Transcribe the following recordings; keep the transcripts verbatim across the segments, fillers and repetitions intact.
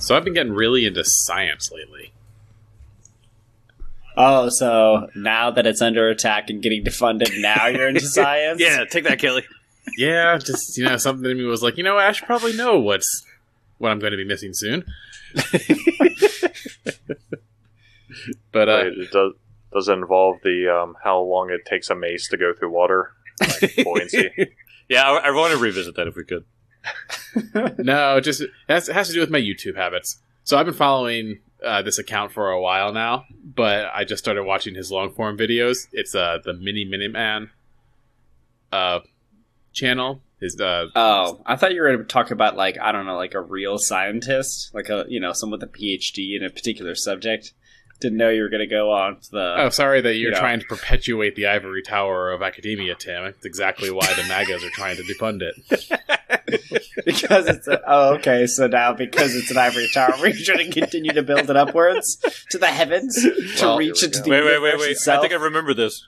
So I've been getting really into science lately. Oh, so now that it's under attack and getting defunded, now you're into science? Yeah, take that, Kelly. Yeah, just, you know, something in me was like, you know, I should probably know what's what I'm going to be missing soon. But uh, Wait, it does does it involve the um, how long it takes a mace to go through water, like buoyancy. Yeah, I, I want to revisit that if we could. no, just it has, it has to do with my YouTube habits. So I've been following uh, this account for a while now, but I just started watching his long form videos. It's uh, the Mini Miniman uh, channel. His uh, oh, I thought you were going to talk about like I don't know, like a real scientist, like a you know someone with a P H D in a particular subject. Didn't know you were going to go on to the... Oh, sorry that you're you know. trying to perpetuate the ivory tower of academia, Tim. That's exactly why the MAGAs are trying to defund it. Because it's... A, oh, okay, so now because it's an ivory tower, we're trying to continue to build it upwards to the heavens to Well, reach into the Wait, wait, wait, universe wait. itself. I think I remember this.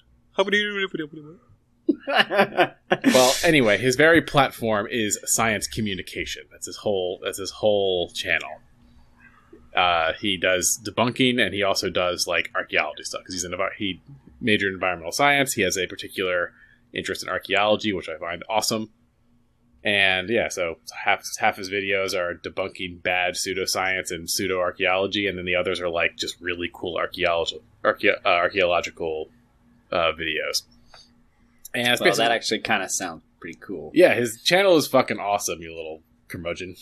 Well, anyway, his very platform is science communication. That's his whole. That's his whole channel. Uh, he does debunking, and he also does like archaeology stuff because he's an he majored in environmental science. He has a particular interest in archaeology, which I find awesome. And yeah, so half half his videos are debunking bad pseudoscience and pseudo archaeology, and then the others are like just really cool archaeological archae- uh, archaeological uh, videos. And it's well, basically- that actually kind of sounds pretty cool. yeah, his channel is fucking awesome, you little curmudgeon.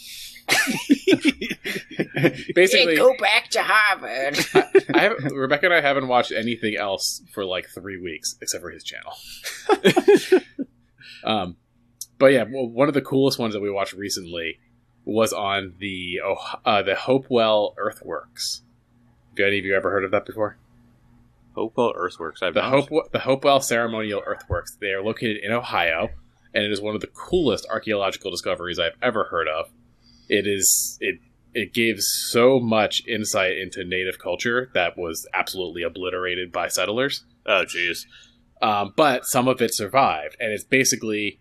Basically, Hey, go back to Harvard. I have, Rebecca and I haven't watched anything else for like three weeks except for his channel. um, but yeah, well, one of the coolest ones that we watched recently was on the oh, uh, the Hopewell Earthworks. Have any of you ever heard of that before? Hopewell Earthworks. I've The not. Hope the Hopewell Ceremonial Earthworks. They are located in Ohio, and it is one of the coolest archaeological discoveries I've ever heard of. It is it it gives so much insight into native culture that was absolutely obliterated by settlers. Oh, jeez. Um, but some of it survived, and it's basically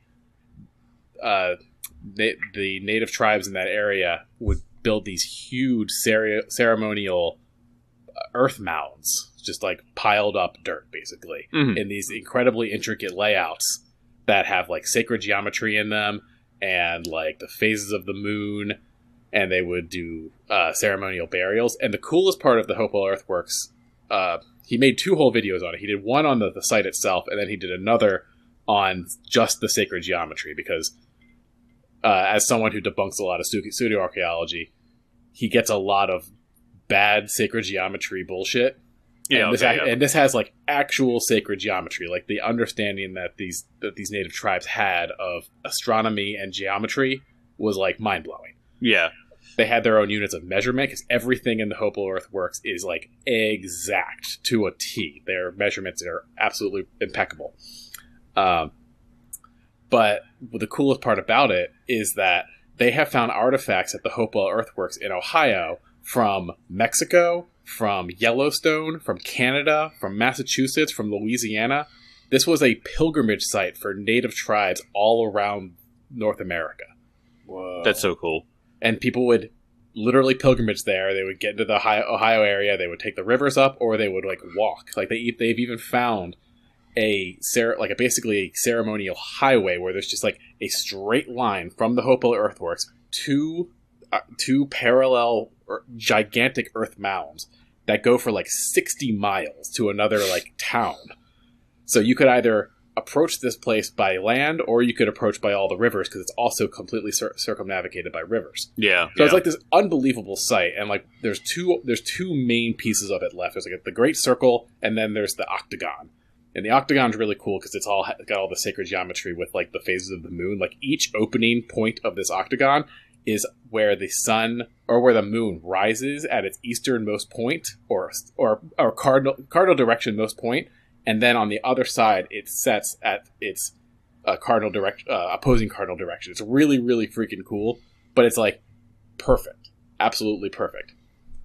uh, the, the native tribes in that area would build these huge cere- ceremonial earth mounds, just like piled up dirt, basically, Mhm. in these incredibly intricate layouts that have like sacred geometry in them and like the phases of the moon, and they would do uh, ceremonial burials. And the coolest part of the Hopewell Earthworks, uh, he made two whole videos on it. He did one on the, the site itself, and then he did another on just the sacred geometry, because uh, as someone who debunks a lot of pseudo-archaeology, he gets a lot of bad sacred geometry bullshit. Yeah, and, this okay, ac- yeah. and this has like actual sacred geometry, like the understanding that these that these native tribes had of astronomy and geometry was like mind-blowing. Yeah. They had their own units of measurement because everything in the Hopewell Earthworks is like exact to a T. Their measurements are absolutely impeccable. Um, but the coolest part about it is that they have found artifacts at the Hopewell Earthworks in Ohio from Mexico, from Yellowstone, from Canada, from Massachusetts, from Louisiana. This was a pilgrimage site for native tribes all around North America. Whoa. That's so cool. And people would literally pilgrimage there. They would get into the Ohio, Ohio area. They would take the rivers up, or they would like walk. Like they, they've even found a cer- like a basically a ceremonial highway where there's just like a straight line from the Hopewell Earthworks to uh, two parallel er- gigantic earth mounds that go for like sixty miles to another like town. So you could either approach this place by land, or you could approach by all the rivers, because it's also completely cir- circumnavigated by rivers. Yeah. So yeah. it's like this unbelievable site, and like there's two there's two main pieces of it left. There's like the Great Circle, and then there's the Octagon. And the Octagon's really cool because it's all got all the sacred geometry with like the phases of the moon. Like each opening point of this Octagon is where the sun or where the moon rises at its easternmost point, or or or cardinal cardinal direction most point, and then on the other side it sets at its uh, cardinal direct uh, opposing cardinal direction. It's really really freaking cool, but it's like perfect, absolutely perfect.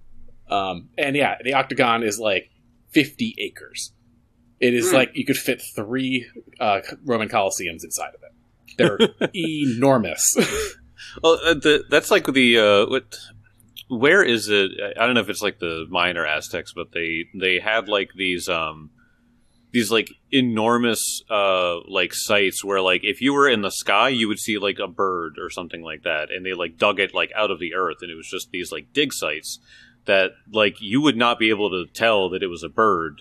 Um, and yeah, the Octagon is like fifty acres. It is Mm. like you could fit three uh, Roman Colosseums inside of it. They're enormous. Well, uh, the, that's like the uh, what where is it? I don't know if it's like the Mayan or Aztecs, but they they had like these um these like enormous uh like sites where like if you were in the sky you would see like a bird or something like that, and they like dug it like out of the earth, and it was just these like dig sites that like you would not be able to tell that it was a bird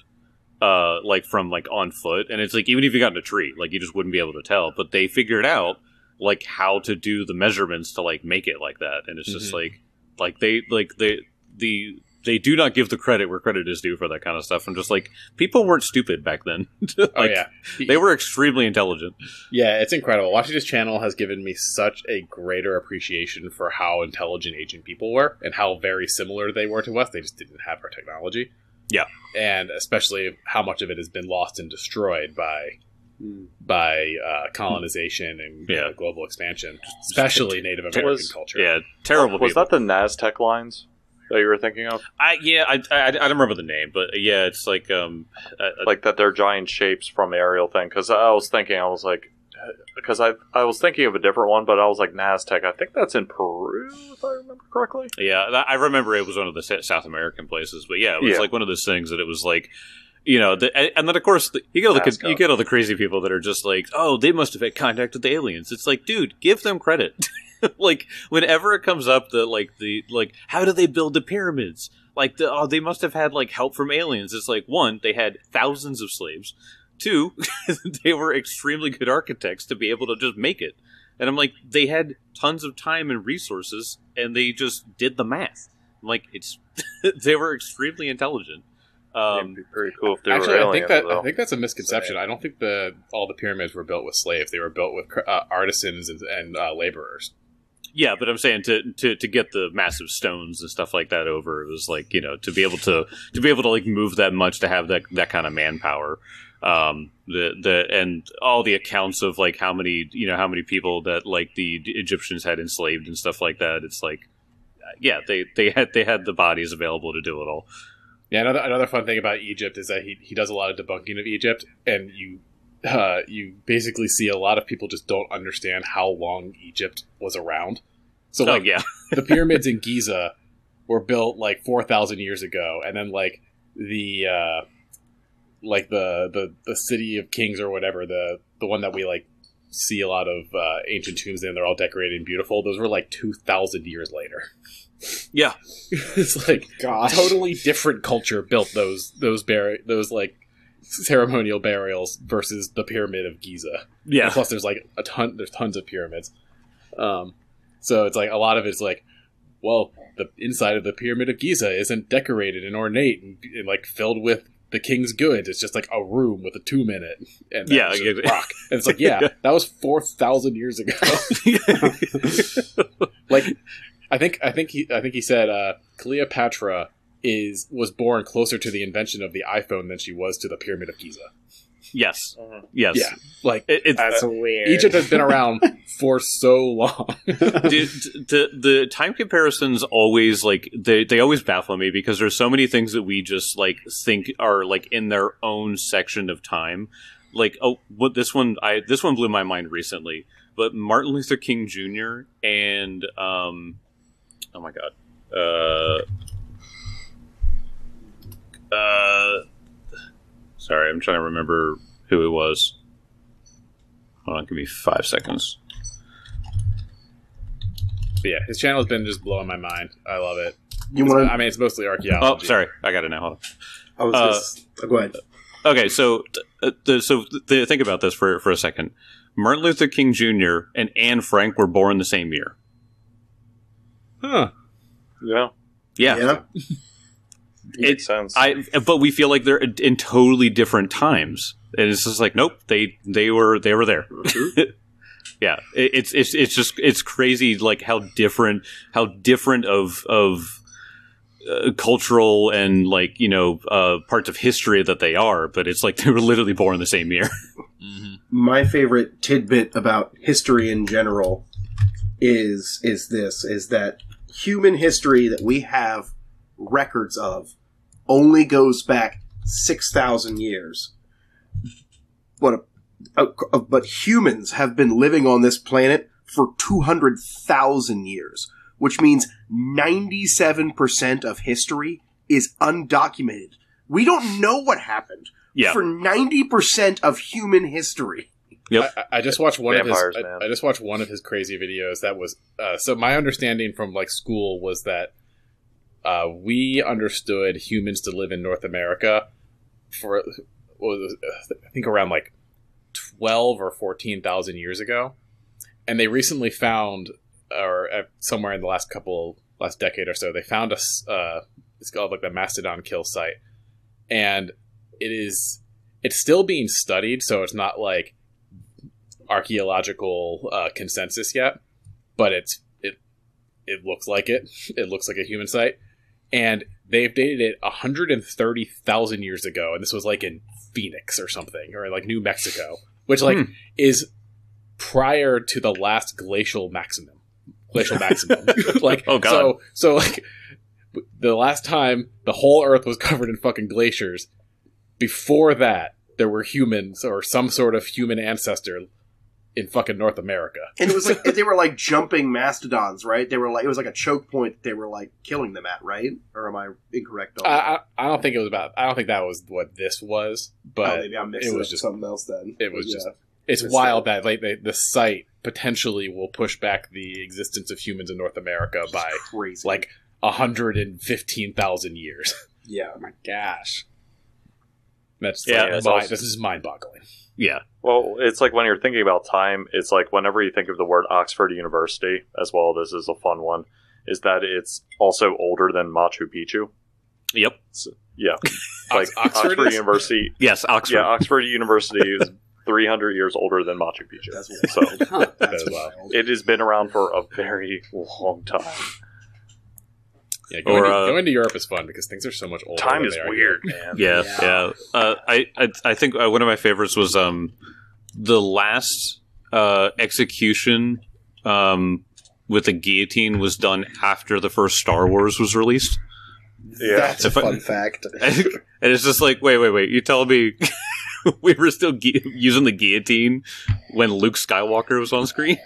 uh like from like on foot, and it's like even if you got in a tree like you just wouldn't be able to tell, but they figured out like how to do the measurements to like make it like that, and it's just Mhm. like like they like they the they do not give the credit where credit is due for that kind of stuff. I'm just like, people weren't stupid back then. Like, Oh yeah, they were extremely intelligent. Yeah, it's incredible. Watching this channel has given me such a greater appreciation for how intelligent ancient people were and how very similar they were to us. They just didn't have our technology. Yeah. And especially how much of it has been lost and destroyed by Hmm. by uh, colonization and Yeah. uh, global expansion, especially Native American Was- culture. Yeah, terrible Was people. that the Naztec lines that you were thinking of? I yeah, I, I I don't remember the name, but yeah, it's like um uh, Like that they're giant shapes from the aerial thing? Because I was thinking, I was like, because I I was thinking of a different one, but I was like Naztec. I think that's in Peru, if I remember correctly. yeah, that- I remember it was one of the Sa- South American places, but yeah, it was Yeah. like one of those things that it was like. You know, the, and and then of course the, you get all the Nazca. you get all the crazy people that are just like, oh, they must have had contact with the aliens. It's like, dude, give them credit. Like whenever it comes up that like the like, how do they build the pyramids? Like, the, oh, they must have had like help from aliens. It's like, one, they had thousands of slaves. Two, they were extremely good architects to be able to just make it. And I'm like, they had tons of time and resources, and they just did the math. I'm like, it's they were extremely intelligent. Um, It'd be pretty cool if they Actually, were I think aliens, that though. I think that's a misconception. So, yeah. I don't think the all the pyramids were built with slaves. They were built with uh, artisans and, and uh, laborers. Yeah, but I'm saying to, to to get the massive stones and stuff like that over, it was like, you know, to be able to to be able to like move that much, to have that that kind of manpower. Um, the the and all the accounts of like how many you know how many people that like the Egyptians had enslaved and stuff like that. It's like, yeah, they they had they had the bodies available to do it all. Yeah, another another fun thing about Egypt is that he he does a lot of debunking of Egypt, and you uh, you basically see a lot of people just don't understand how long Egypt was around. So Oh like yeah, the pyramids in Giza were built like four thousand years ago, and then like the uh, like the, the the city of kings or whatever, the the one that we like see a lot of uh, ancient tombs in, they're all decorated and beautiful. Those were like two thousand years later. yeah. It's like Gosh. totally different culture built those those bur- those like ceremonial burials versus the pyramid of Giza. Yeah. And plus, there's like a ton. There's tons of pyramids. Um, so it's like a lot of it's like, well, the inside of the pyramid of Giza isn't decorated and ornate and, and like filled with the king's goods. It's just like a room with a tomb in it, and Yeah, just yeah. rock. And it's like, yeah, that was four thousand years ago. Like, I think I think he I think he said uh, Cleopatra is was born closer to the invention of the iPhone than she was to the pyramid of Giza. Yes. Mhm. Yes. Yeah, like It, it's That's weird. Egypt has been around for so long. Dude, the the time comparisons always like they they always baffle me, because there's so many things that we just like think are like in their own section of time. Like, oh, what this one I this one blew my mind recently. But Martin Luther King Junior and um, oh my god, uh, uh, sorry, I'm trying to remember who it was. Hold on, give me five seconds. But yeah, his channel has been just blowing my mind. I love it. You It's- want? I mean, it's mostly archaeology. Oh, sorry, I got it now. Hold on. I was uh, just oh, go ahead. Okay, so uh, the, so th- think about this for for a second. Martin Luther King Junior and Anne Frank were born the same year. Huh. Yeah, Yeah, Yeah. makes sense. I. But we feel like they're in totally different times, and it's just like, nope, they they were they were there. Yeah, it, it's it's it's just it's crazy, like how different how different of of uh, cultural and like you know uh, parts of history that they are, but it's like they were literally born the same year. Mm-hmm. My favorite tidbit about history in general is is this is that human history that we have records of only goes back six thousand years. But uh, uh, but humans have been living on this planet for two hundred thousand years, which means ninety-seven percent of history is undocumented. We don't know what happened Yeah. for ninety percent of human history. Yep. I, I just watched one Vampires, of his. man. I, I just watched one of his crazy videos. That was uh, so. My understanding from like school was that uh, we understood humans to live in North America for what was it, I think around like twelve or fourteen thousand years ago, and they recently found, or uh, somewhere in the last couple last decade or so, they found a. s- Uh, it's called like the Mastodon kill site, and it is it's still being studied. So it's not like archaeological uh, consensus yet, but it's it it looks like it. It looks like a human site, and they've dated it one hundred thirty thousand years ago, and this was like in Phoenix or something, or like New Mexico, which like Hmm. is prior to the last glacial maximum. Glacial maximum, like Oh, God. So so like the last time the whole Earth was covered in fucking glaciers. Before that, there were humans or some sort of human ancestor in fucking North America. And it was like they were like jumping mastodons, right? They were like it was like a choke point that they were like killing them at, right? Or am I incorrect on I, that? I, I don't think it was about. I don't think that was what this was, but oh, maybe I'm mixing it it was up with just- something else then. it was But just- yeah. it's It's wild still- that like the, the site potentially will push back the existence of humans in North America by crazy. like one hundred fifteen thousand years. yeah. Oh my gosh. That's Yeah, like, that's mi- also- this is mind boggling. Yeah. Well, it's like when you're thinking about time, it's like whenever you think of the word Oxford University, as well, this is a fun one, is that it's also older than Machu Picchu. Yep. Yeah. Like Ox- Oxford Oxford is? University. Yes, Oxford. Yeah, Oxford University is three hundred years older than Machu Picchu. That's So Huh. That's As well. wild. it has been around for a very long time. Yeah, going, Or, to, uh, going to Europe is fun because things are so much older. Time than is they are weird, here. man. Yeah, Yeah. yeah. Uh, I, I, I think uh, one of my favorites was um, the last uh, execution um, with a guillotine was done after the first Star Wars was released, Yeah. That's a If I- fun fact. and it's just like, wait, wait, wait. You telling me we were still gu- using the guillotine when Luke Skywalker was on screen?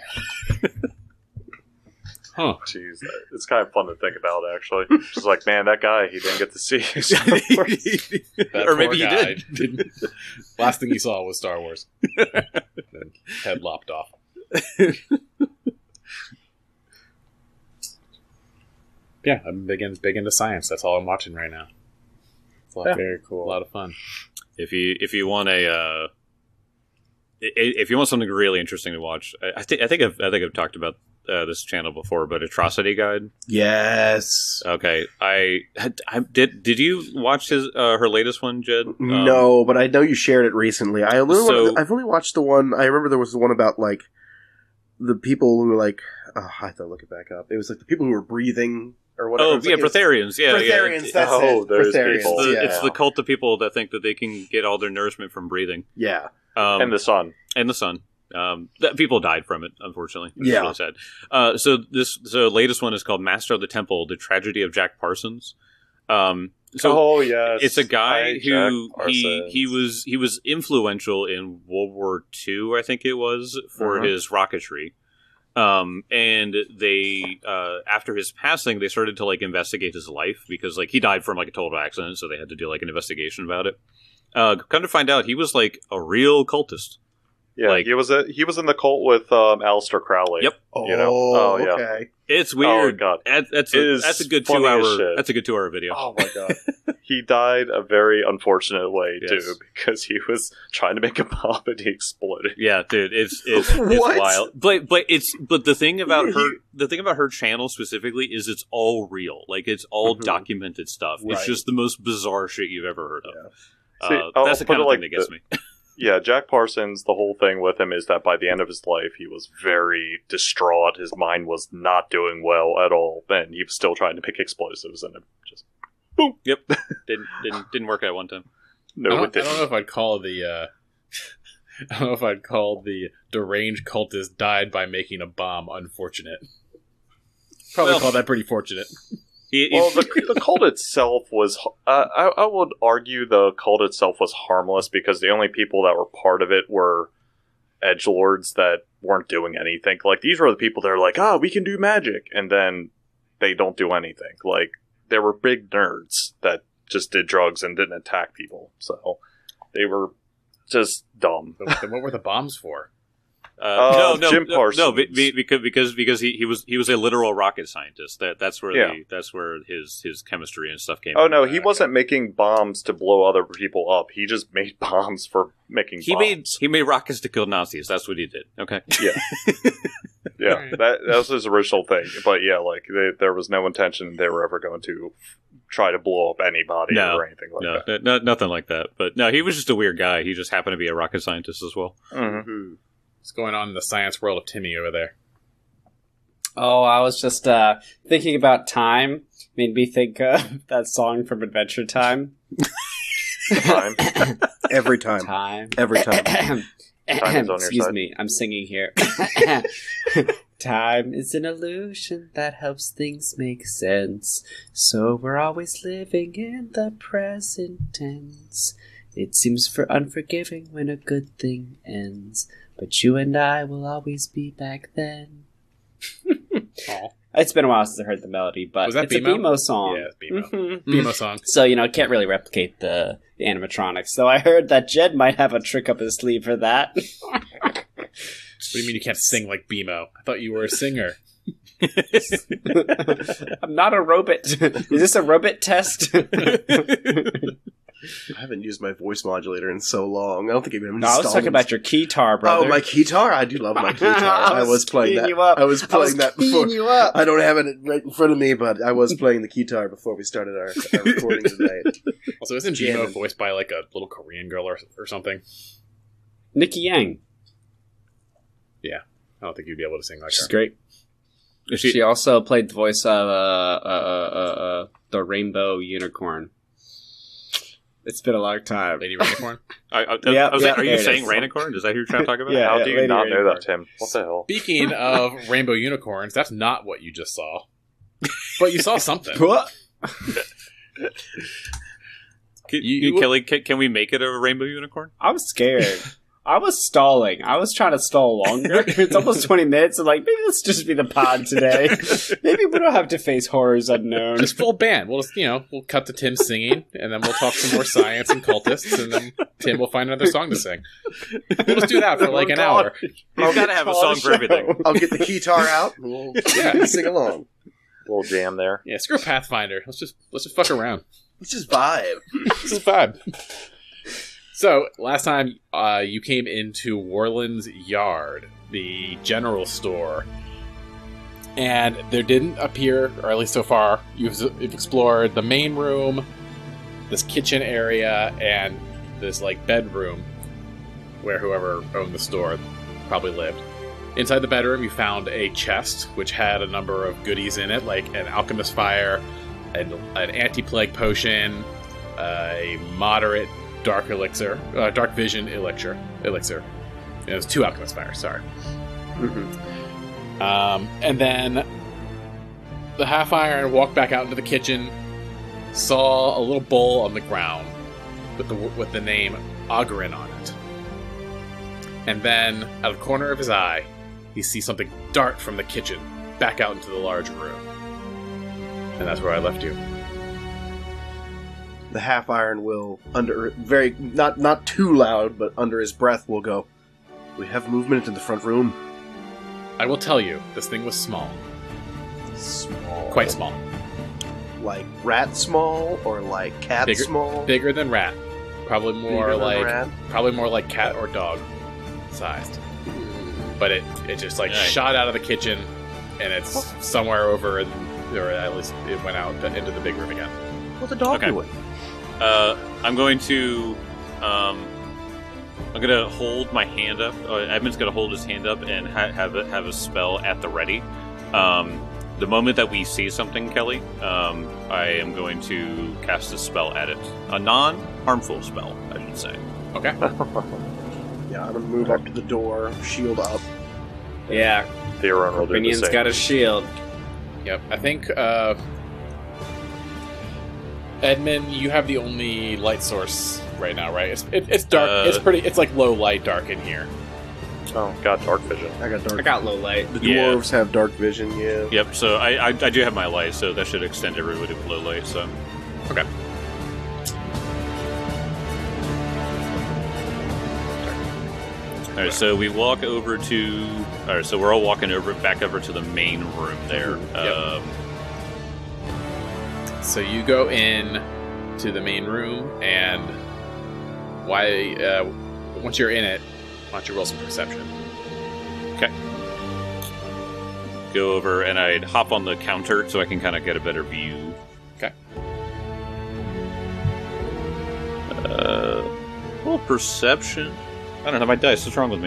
Huh. Jeez, it's kind of fun to think about, actually. Just like, man, that guy, he didn't get to see. That or poor maybe he guy did. didn't- Last thing he saw was Star Wars. Then head lopped off. Yeah, I'm big, in, big into science. That's all I'm watching right now. It's a lot, Very a cool. lot of fun. If you if you want a uh, i- if you want something really interesting to watch, I, I think I think I've I think I've talked about uh, this channel before, but Atrocity Guide. Yes. Okay, I, I did. Did you watch his uh, her latest one, Jed? Um, No, but I know you shared it recently. I only So- wanna- I've only watched the one. I remember there was the one about like the people who were like. Oh, I have to look it back up. It was like the people who were breathing or whatever. Oh It's yeah, like, it's- Breatharians. Yeah, Breatharians, yeah. that's Oh, it. there's Breatharians, people. It's the, yeah. it's the cult of people that think that they can get all their nourishment from breathing. yeah. Um, And the sun. and the sun. Um, that people died from it, unfortunately. It's Yeah. really sad. Uh, so this, so latest one is called Master of the Temple: The Tragedy of Jack Parsons. Um, so oh, yes. it's a guy Hi, who Jack he Parsons. he was he was influential in World War Two, I think it was, for Uh-huh. his rocketry. Um, and they uh, after his passing, they started to like investigate his life because like he died from like a total accident, so they had to do like an investigation about it. Uh, come to find out, he was like a real cultist. Yeah, like- he was a, he was in the cult with um, Aleister Crowley. Yep. Oh, You know? Oh, yeah. okay. It's weird. Oh, God. That, that's It a, is that's a good funny two as hour. shit. That's a good two hour video. Oh my god. He died a very unfortunate way Yes. too, because he was trying to make a bomb and he exploded. Yeah, dude, it's it's, it's What? wild. But but it's but the thing about He- her the thing about her channel specifically is it's all real. Like it's all Mhm. documented stuff. It's Right. just the most bizarre shit you've ever heard of. Yeah. See, uh, I'll- that's the I'll put kind it of like thing that gets the- me. Yeah, Jack Parsons, the whole thing with him is that by the end of his life, he was very distraught. His mind was not doing well at all, and he was still trying to pick explosives, and it just Yep, didn't didn't didn't work out one time. no, I, it don't, I didn't. don't know if I'd call the. Uh, I don't know if I'd call the deranged cultist died by making a bomb unfortunate. Probably Well- call that pretty fortunate. He, he- Well, the, the cult itself was. Uh, I, I would argue the cult itself was harmless because the only people that were part of it were edgelords that weren't doing anything. Like these were the people that are like, "Oh, we can do magic," and then they don't do anything. Like, they were big nerds that just did drugs and didn't attack people. So they were just dumb. Then what were the bombs for? Uh, Uh, no, no, Jim no, Parsons. no, be- be- because because because he, he was he was a literal rocket scientist. That that's where Yeah. the, that's where his his chemistry and stuff came. Oh in. no, he wasn't making bombs to blow other people up. He just made bombs for making He bombs. made he made rockets to kill Nazis. That's what he did. Okay. Yeah. Yeah, that, that was his original thing. But yeah, like, they, there was no intention they were ever going to try to blow up anybody No, or anything like no, that. no, nothing like that. But no, he was just a weird guy. He just happened to be a rocket scientist as well. Mhm. What's going on in the science world of Timmy over there? Oh, I was just uh, thinking about time. Made me think of that song from Adventure Time. Time. Every time. Time. Every time. Time is on your Excuse side. me, I'm singing here. Time is an illusion that helps things make sense. So we're always living in the present tense. It seems for unforgiving when a good thing ends. But you and I will always be back then. Aw. It's been a while since I heard the melody, but Was that it's BMO? a BMO song. Yeah, it's BMO. Mhm. BMO song. So, you know, can't really replicate the, the animatronics. So I heard that Jed might have a trick up his sleeve for that. What do you mean you can't sing like BMO? I thought you were a singer. I'm not a robot. Is this a robot test? I haven't used my voice modulator in so long. I don't think I've even No, I was installed talking it. about your keytar, brother. Oh, my guitar! I do love my guitar. I I was was playing keying that. you up. I was I playing was that keying before. you up. I don't have it right in front of me, but I was playing the guitar before we started our, our recording today. Also, isn't Yeah. BMO voiced by like a little Korean girl or, or something? Nikki Yang. I don't think you'd be able to sing like She's her. great. Is She, she- also played the voice of uh, uh, uh, uh, uh, the Rainbow Unicorn. It's been a long time. Lady Rainicorn. I, I, Yeah, I was yeah, like, are you there it saying is. Rainicorn? Is that who you're trying to talk about? Yeah. How do you Lady not know Rainicorn. that, Tim? What the hell? Speaking of rainbow unicorns, that's not what you just saw. But you saw something. What? Can, You- you, Kelly, can, can we make it a rainbow unicorn? I was scared. I was stalling. I was trying to stall longer. It's almost twenty minutes. I'm like, maybe let's just be the pod today. Maybe we don't have to face horrors unknown. Just full band. We'll just, you know, we'll cut to Tim singing, and then we'll talk some more science and cultists, and then Tim will find another song to sing. We'll just do that for like an hour. He's got to have a song for everything. I'll get the guitar out and we'll Yeah. sing along. Little jam there. Yeah, screw Pathfinder. Let's just let's just fuck around. Let's just vibe. This is vibe. So, last time uh, you came into Warland's Yard, the general store, and there didn't appear, or at least so far, you've, you've explored the main room, this kitchen area, and this, like, bedroom where whoever owned the store probably lived. Inside the bedroom, you found a chest, which had a number of goodies in it, like an alchemist fire, an, an anti-plague potion, uh, a moderate dark elixir, uh, dark vision elixir, elixir. It was two alchemist fires. Sorry. Mhm. Um, and then the half iron walked back out into the kitchen, saw a little bowl on the ground with the with the name Ogren on it, and then out of the corner of his eye, he sees something dart from the kitchen back out into the large room, and that's where I left you. The half iron will under very not not too loud, but under his breath will go. We have movement in the front room. I will tell you, this thing was small, Small, quite small, like rat small or like cat Bigger- small. bigger than rat, probably more Bigger than like rat? probably more like cat or dog sized. But it it just like Right. shot out of the kitchen, and it's somewhere over, in, or at least it went out into the big room again. What's the dog Okay. doing? Uh, I'm going to, um, I'm gonna hold my hand up. Uh, Edmund's gonna hold his hand up and ha- have a, have a spell at the ready. Um, the moment that we see something, Kelly, um, I am going to cast a spell at it, a non-harmful spell, I should say. Okay. Yeah, I'm gonna move up to the door, shield up. Yeah, Theron will do the Minion's same. got a shield. Yep. I think uh, Edmund, you have the only light source right now, right? It's it, it's dark. Uh, it's pretty. It's like low light, dark in here. Oh, got dark vision. I got dark. I got low light. The Yeah. dwarves have dark vision, yeah. Yep. So I, I I do have my light, so that should extend everybody with low light. So Okay. all right. So we walk over to. All right. So we're all walking over back over to the main room there. Yep. Um, So you go in to the main room, and why? Uh, once you're in it, why don't you roll some perception? go over and I'd hop on the counter so I can kind of get a better view. Okay. Uh, well, perception. I don't have my dice. What's wrong with me?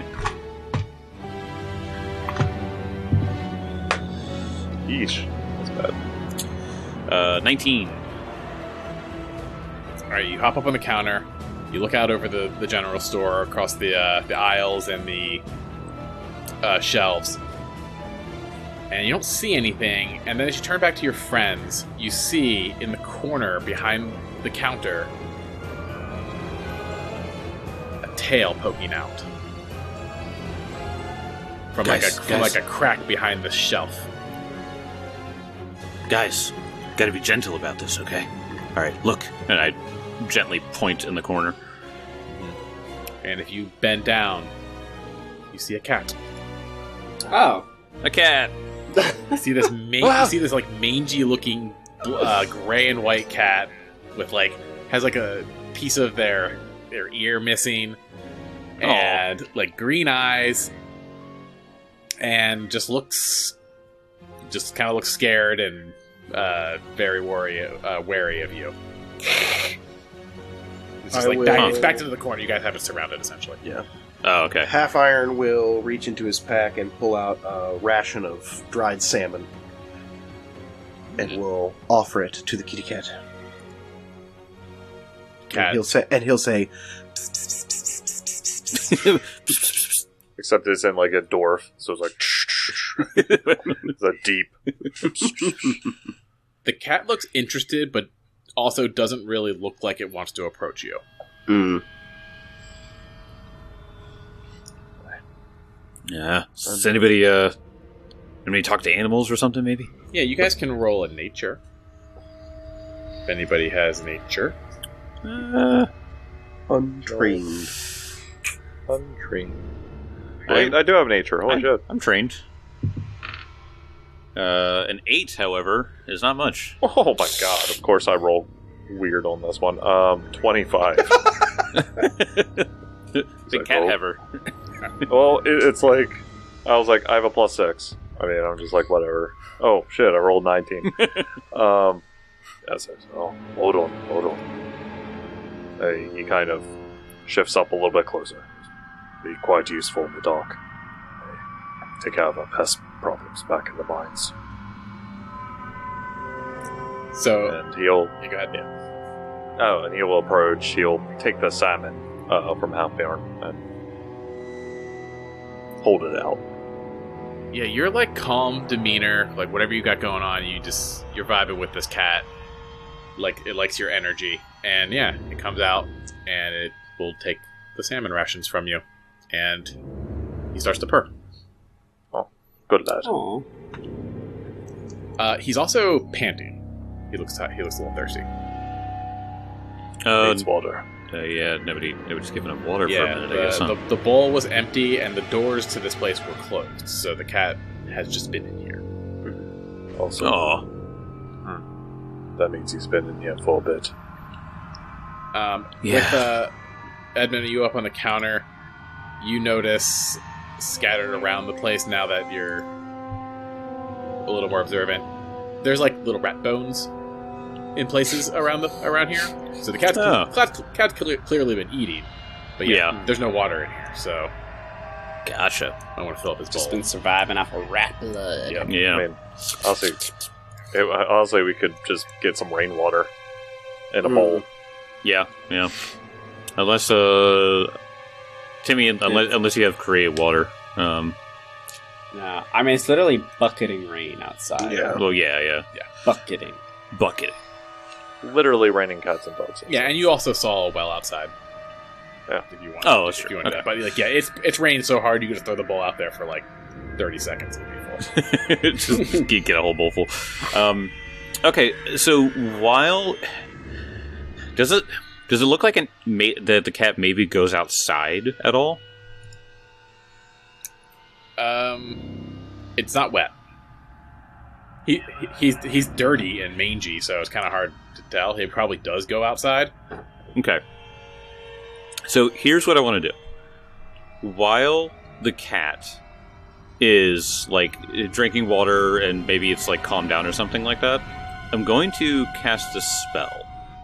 Yeesh. That's bad. Uh, nineteen. All right, you hop up on the counter. You look out over the, the general store, across the uh, the aisles and the uh, shelves, and you don't see anything. And then as you turn back to your friends, you see in the corner behind the counter a tail poking out from like a Guys, from guys. like a crack behind the shelf. Guys, gotta be gentle about this, okay? All right, look. And I gently point in the corner. And if you bend down, you see a cat. Oh. A cat. You see this ma- you see this like mangy-looking uh, gray and white cat with like has like a piece of their their ear missing, and like green eyes, and just looks just kind of looks scared and uh, very wary uh, wary of you. It's just I like will- back, it's back into the corner. You guys have it surrounded essentially. Oh, okay. Half Iron will reach into his pack and pull out a ration of dried salmon, and will offer it to the kitty cat. And Cat. he'll say, and he'll say, Except it's in like a dwarf, so it's like it's a deep. The cat looks interested, but also doesn't really look like it wants to approach you. mm. Yeah. Does anybody, uh, anybody talk to animals or something, maybe? Yeah, you guys can roll a nature. If anybody has nature. Uh, untrained. Untrained. I, I do have nature. Holy I'm, shit. I'm trained. Uh, an eight, however, is not much. Oh my god. Of course I rolled weird on this one. Um, twenty-five. Big cat haver. Well, it, it's like, I was like, I have a plus six. I mean, I'm just like, whatever. Oh, shit, I rolled nineteen. um, yes, yes. Oh, hold on, hold on. Hey, he kind of shifts up a little bit closer. Be quite useful in the dark. Hey, take care of our pest problems back in the mines. So, And he'll, you go ahead, yeah. oh, and he'll approach, he'll take the salmon uh, from Halfbearn and hold it out. Yeah, you're like calm demeanor, like whatever you got going on, you just, you're vibing with this cat. Like, it likes your energy. And yeah, it comes out and it will take the salmon rations from you. And he starts to purr. Good lad. Aw. Uh, he's also panting. He looks ti- he looks a little thirsty. Uh, Needs water. uh, yeah, nobody, nobody's giving him water for a Yeah, minute, the, I guess, huh? the, the bowl was empty and the doors to this place were closed. So the cat has just been in here. Also, Aw. that means he's been in here for a bit. Um, Yeah. With uh, Edmund, you up on the counter, you notice scattered around the place now that you're a little more observant. There's like little rat bones in places around the around here. So the cat's, Oh. cat's, cat's cle- clearly been eating, but yeah, Yeah. there's no water in here, so Gotcha. I want to fill up his Just bowl. been surviving off of rat blood. Yep. Yeah. I mean, honestly, it, honestly, we could just get some rainwater in a Hmm. bowl. Yeah, yeah. Unless, uh... Timmy, unless, unless you have create water. Um, No, I mean, it's literally bucketing rain outside. Yeah. well, yeah, yeah. Bucketing. Bucket. Literally raining cats and dogs. Yeah, and you also saw a well outside. Yeah. If you want. Oh, if sure. you want Okay. that. But like, yeah, it's it's rained so hard you can just throw the bowl out there for like thirty seconds. It'll be full. just, just get get a whole bowl full. Um, okay, so while does it does it look like an, may, that the cat maybe goes outside at all? Um, it's not wet. He he- he's he's dirty and mangy, so it's kind of hard to tell. He probably does go outside. Okay. So here's what I want to do. While the cat is like drinking water and maybe it's like calmed down or something like that, I'm going to cast a spell.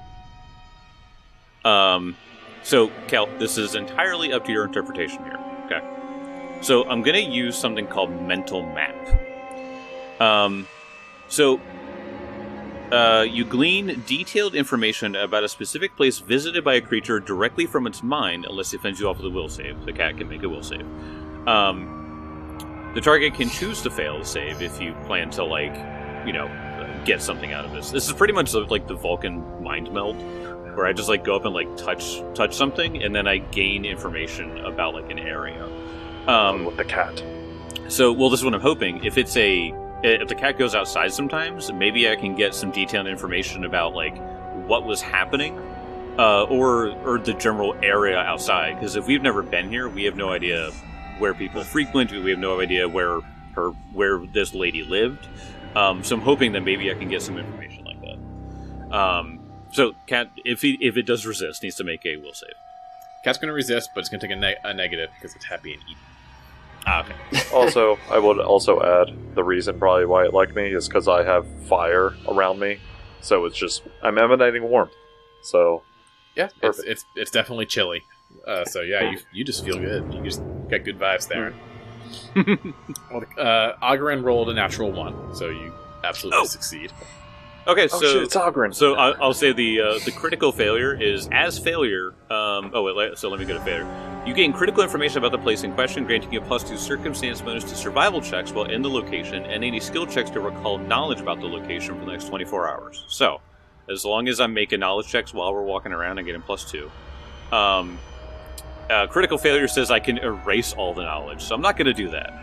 Um, so Cal, this is entirely up to your interpretation here. Okay. So I'm going to use something called Mental Map. Um, so uh, you glean detailed information about a specific place visited by a creature directly from its mind, unless it fends you off with a will save. The cat can make a will save. Um, the target can choose to fail the save if you plan to, like, you know, get something out of this. This is pretty much like the Vulcan mind meld, where I just like go up and like touch touch something, and then I gain information about like an area. Um, with the cat. So, well, this is what I'm hoping. If it's a, if the cat goes outside sometimes, maybe I can get some detailed information about like what was happening, uh, or or the general area outside. Because if we've never been here, we have no idea where people frequent. We have no idea where her, where this lady lived. Um, so I'm hoping that maybe I can get some information like that. Um, so, cat, if he if it does resist, needs to make a will save. Cat's going to resist, but it's going to take a, ne- a negative because it's happy and eating. Ah, okay. Also, I would also add the reason probably why it liked me is because I have fire around me, so it's just I'm emanating warmth. So Yeah, it's, Perfect. it's it's definitely chilly. Uh, so yeah, you you just feel good. You just got good vibes there. well, uh, Ogren rolled a natural one, so you absolutely Oh. succeed. Okay, oh so shit, it's Ogren. So I, I'll say the uh, the critical failure is as failure. Um, oh wait, let- so let me go to failure. You gain critical information about the place in question, granting you a plus two circumstance bonus to survival checks while in the location, and any skill checks to recall knowledge about the location for the next twenty-four hours. So, as long as I'm making knowledge checks while we're walking around, I'm getting plus two. Um, uh, critical failure says I can erase all the knowledge, so I'm not going to do that.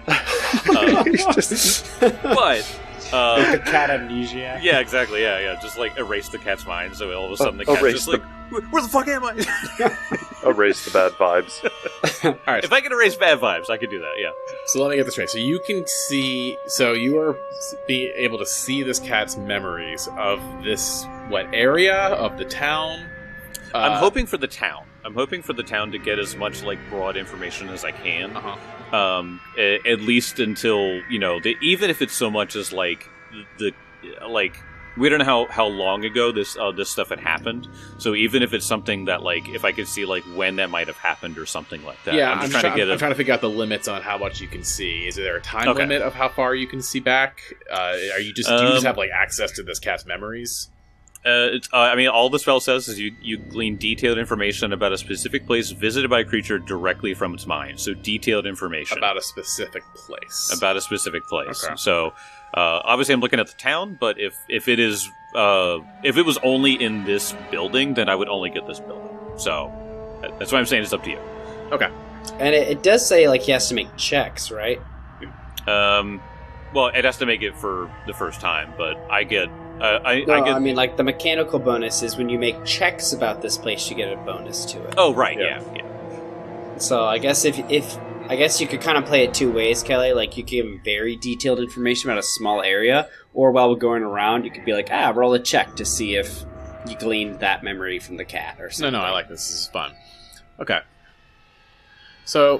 Uh, but. Uh, The cat amnesia. Yeah, exactly. Yeah, yeah. Just like erase the cat's mind, so all of a sudden the Uh, cat's erase just the- like, "Where where the fuck am I?" Erase the bad vibes. All right, If I can erase bad vibes, I could do that. Yeah. so let me get this straight. So you can see, so you are be able to see this cat's memories of this what area of the town. Uh, I'm hoping for the town. I'm hoping for the town to get as much like broad information as I can. Uh-huh. Um, a- at least until you know, the, even if it's so much as like the like. We don't know how, how long ago this uh, this stuff had happened, so even if it's something that like if I could see like when that might have happened or something like that, Yeah, I'm I'm, just trying, trying to get I'm a, trying to figure out the limits on how much you can see. Is there a time Okay. limit of how far you can see back? Uh, are you just do you just Um, have like access to this cat's memories? Uh, it's, uh, I mean, all the spell says is you, you glean detailed information about a specific place visited by a creature directly from its mind. So detailed information About a specific place. about a specific place. Okay. So uh, obviously, I'm looking at the town, but if if it is uh, if it was only in this building, then I would only get this building. So uh, that's why I'm saying it's up to you. And it, it does say like he has to make checks, right? Um, well, it has to make it for the first time, but I get uh, I, No, I I, get. mean like the mechanical bonus is when you make checks about this place, you get a bonus to it. oh right, Yeah. yeah, yeah. So I guess if if I guess you could kind of play it two ways, Kelly. Like you give him very detailed information about a small area, or while we're going around, you could be like, ah, roll a check to see if you gleaned that memory from the cat or No, something. no, I like this. This is fun. Okay. So,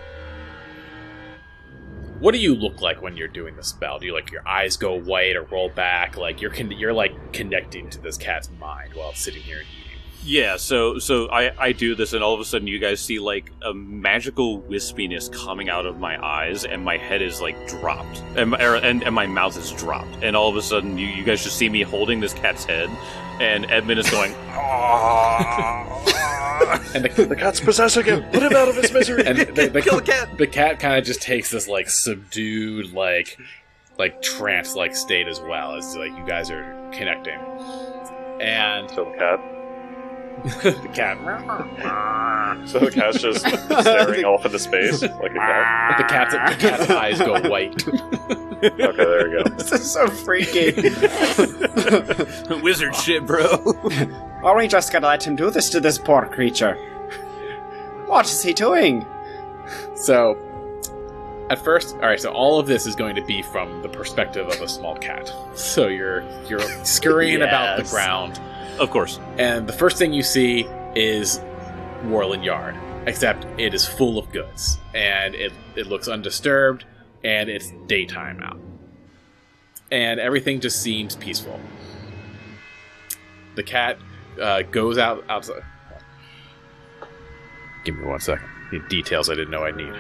what do you look like when you're doing the spell? Do you like your eyes go white or roll back? Like you're con- you're like connecting to this cat's mind while it's sitting here and eating. Yeah, so so I, I do this, and all of a sudden you guys see like a magical wispiness coming out of my eyes, and my head is like dropped, and my, er, and, and my mouth is dropped, and all of a sudden you, you guys just see me holding this cat's head, and Edmund is going, And the, The cat's possessing him. Put him out of his misery. and the, the, Kill the cat! the cat kind of just takes this like subdued like like trance like state as well as like you guys are connecting, and Kill the cat. the cat So the cat's just staring off into space like a cat. The cat's, the cat's eyes go white. Okay, there we go. This is so freaky. Wizard shit, bro. Are we just gonna let him do this to this poor creature? What is he doing? So, at first, all right. So all of this is going to be from the perspective of a small cat. So you're you're scurrying about the Yes. ground, Of course. and the first thing you see is Warland Yard. Except it is full of goods, and it it looks undisturbed, and it's daytime out, and everything just seems peaceful. The cat uh, goes out outside. Give me one second. The details I didn't know I'd need.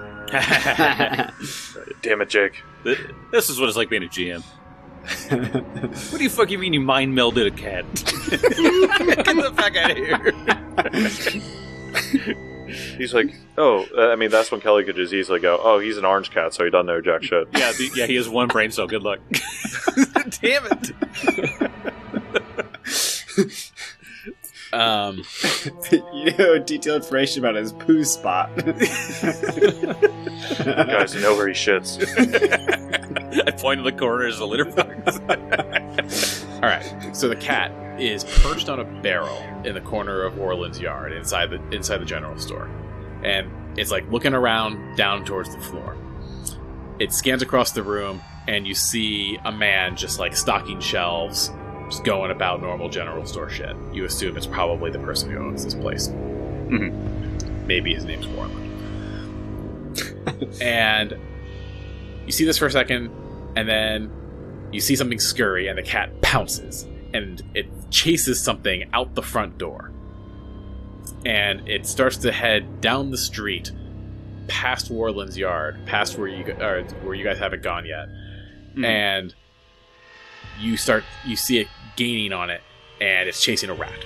Damn it, Jake. This is what it's like being a G M. What do you fucking mean you mind melded a cat? Get the fuck out of here. He's like, oh, uh, I mean, that's when Kelly could just easily go, oh, he's an orange cat, so he doesn't know jack shit. Yeah, the, yeah, he has one brain cell. Good luck. Damn it. Um, You know, detailed information about his poo spot. Guys, you know where he shits. I point to the corner as a litter box. all right, so the cat is perched on a barrel in the corner of Orland's yard, inside the inside the general store, and it's like looking around down towards the floor. It scans across the room, and you see a man just like stocking shelves, just going about normal general store shit. You assume it's probably the person who owns this place. Mm-hmm. Maybe his name's Warland. And you see this for a second, and then you see something scurry, and the cat pounces, and it chases something out the front door. And it starts to head down the street, past Warland's yard, past where you or where you guys haven't gone yet. Mm. And you start, you see it gaining on it, and it's chasing a rat.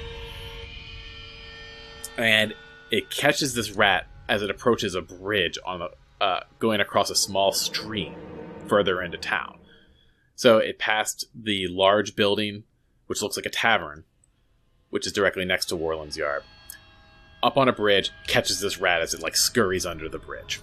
And it catches this rat as it approaches a bridge on the uh, going across a small stream further into town. So it passed the large building, which looks like a tavern, which is directly next to Warland's yard. Up on a bridge, catches this rat as it like scurries under the bridge.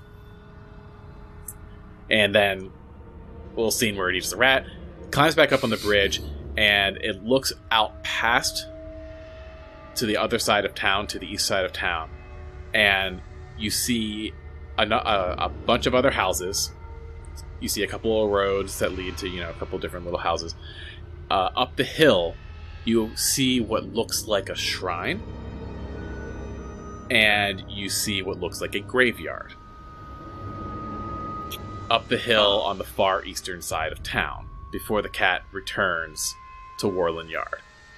And then a little scene where it eats the rat, climbs back up on the bridge, and it looks out past to the other side of town, to the east side of town, and you see a, a, a bunch of other houses. You see a couple of roads that lead to, you know, a couple of different little houses. Uh, up the hill, you see what looks like a shrine, and you see what looks like a graveyard. Up the hill on the far eastern side of town, before the cat returns to Warland Yard.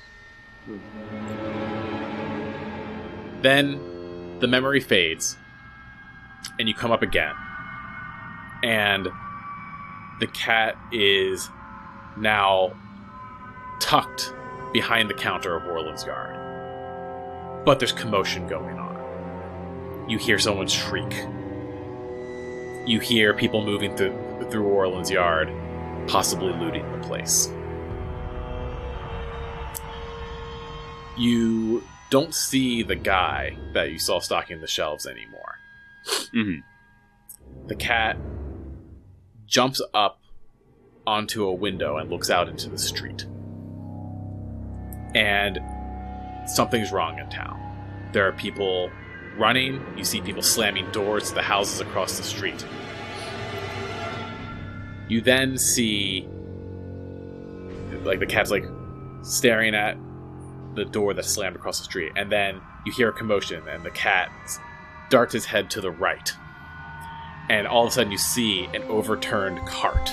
Then the memory fades, and you come up again, and the cat is now tucked behind the counter of Warland's Yard. But there's commotion going on. You hear someone shriek. You hear people moving through through Warland's Yard, possibly looting the place. You don't see the guy that you saw stocking the shelves anymore. Mm-hmm. The cat jumps up onto a window and looks out into the street. And something's wrong in town. There are people running. You see people slamming doors to the houses across the street. You then see, like, the cat's like staring at the door that's slammed across the street, and then you hear a commotion, and the cat darts his head to the right, and all of a sudden you see an overturned cart,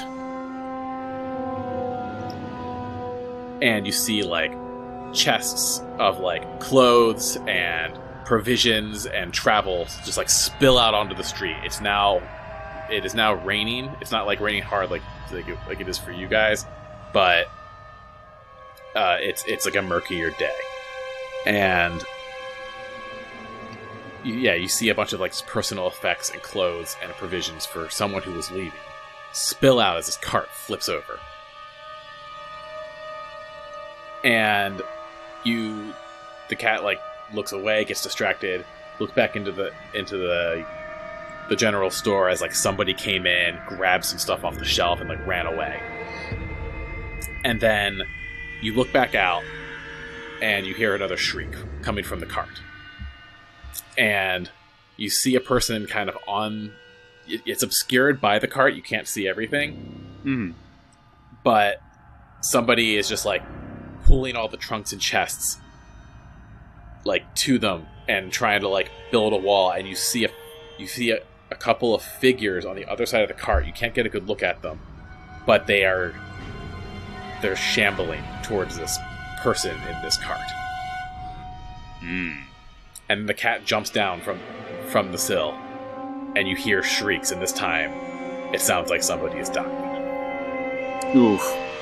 and you see like chests of like clothes and provisions and travel just like spill out onto the street. It's now it is now raining. It's not like raining hard like like it, like it is for you guys, but uh, it's it's like a murkier day, and you, yeah, you see a bunch of like personal effects and clothes and provisions for someone who was leaving spill out as this cart flips over, and you, the cat like looks away, gets distracted, look back into the into the the general store as like somebody came in, grabbed some stuff off the shelf, and like ran away. And then you look back out, and you hear another shriek coming from the cart. And you see a person kind of on... It's obscured by the cart, you can't see everything. Mm. But somebody is just like pulling all the trunks and chests like to them and trying to like build a wall, and you see a you see a, a couple of figures on the other side of the cart. You can't get a good look at them, but they are they're shambling towards this person in this cart. Mm. And the cat jumps down from from the sill, and you hear shrieks, and this time it sounds like somebody is dying. Oof.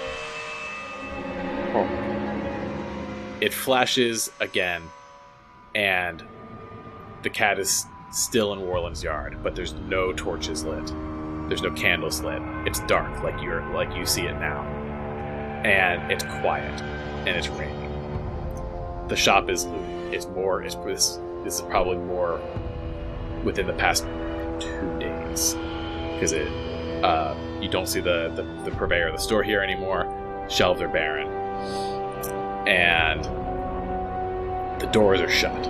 Oh. It flashes again, and the cat is still in Warland's yard, but there's no torches lit. There's no candles lit. It's dark, like you're like you see it now, and it's quiet, and it's raining. The shop is looted. It's more. It's this. This is probably more within the past two days, because it. Uh, you don't see the, the the purveyor of the store here anymore. Shelves are barren, and the doors are shut.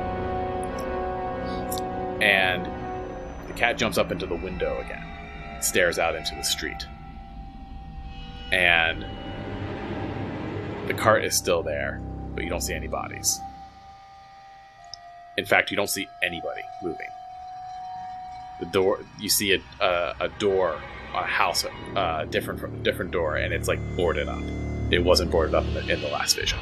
And the cat jumps up into the window again, stares out into the street, and the cart is still there, but you don't see any bodies. In fact, you don't see anybody moving. The door, you see a a, a door, a house, uh, different from a different door, and it's like boarded up. It wasn't boarded up in the, in the last vision.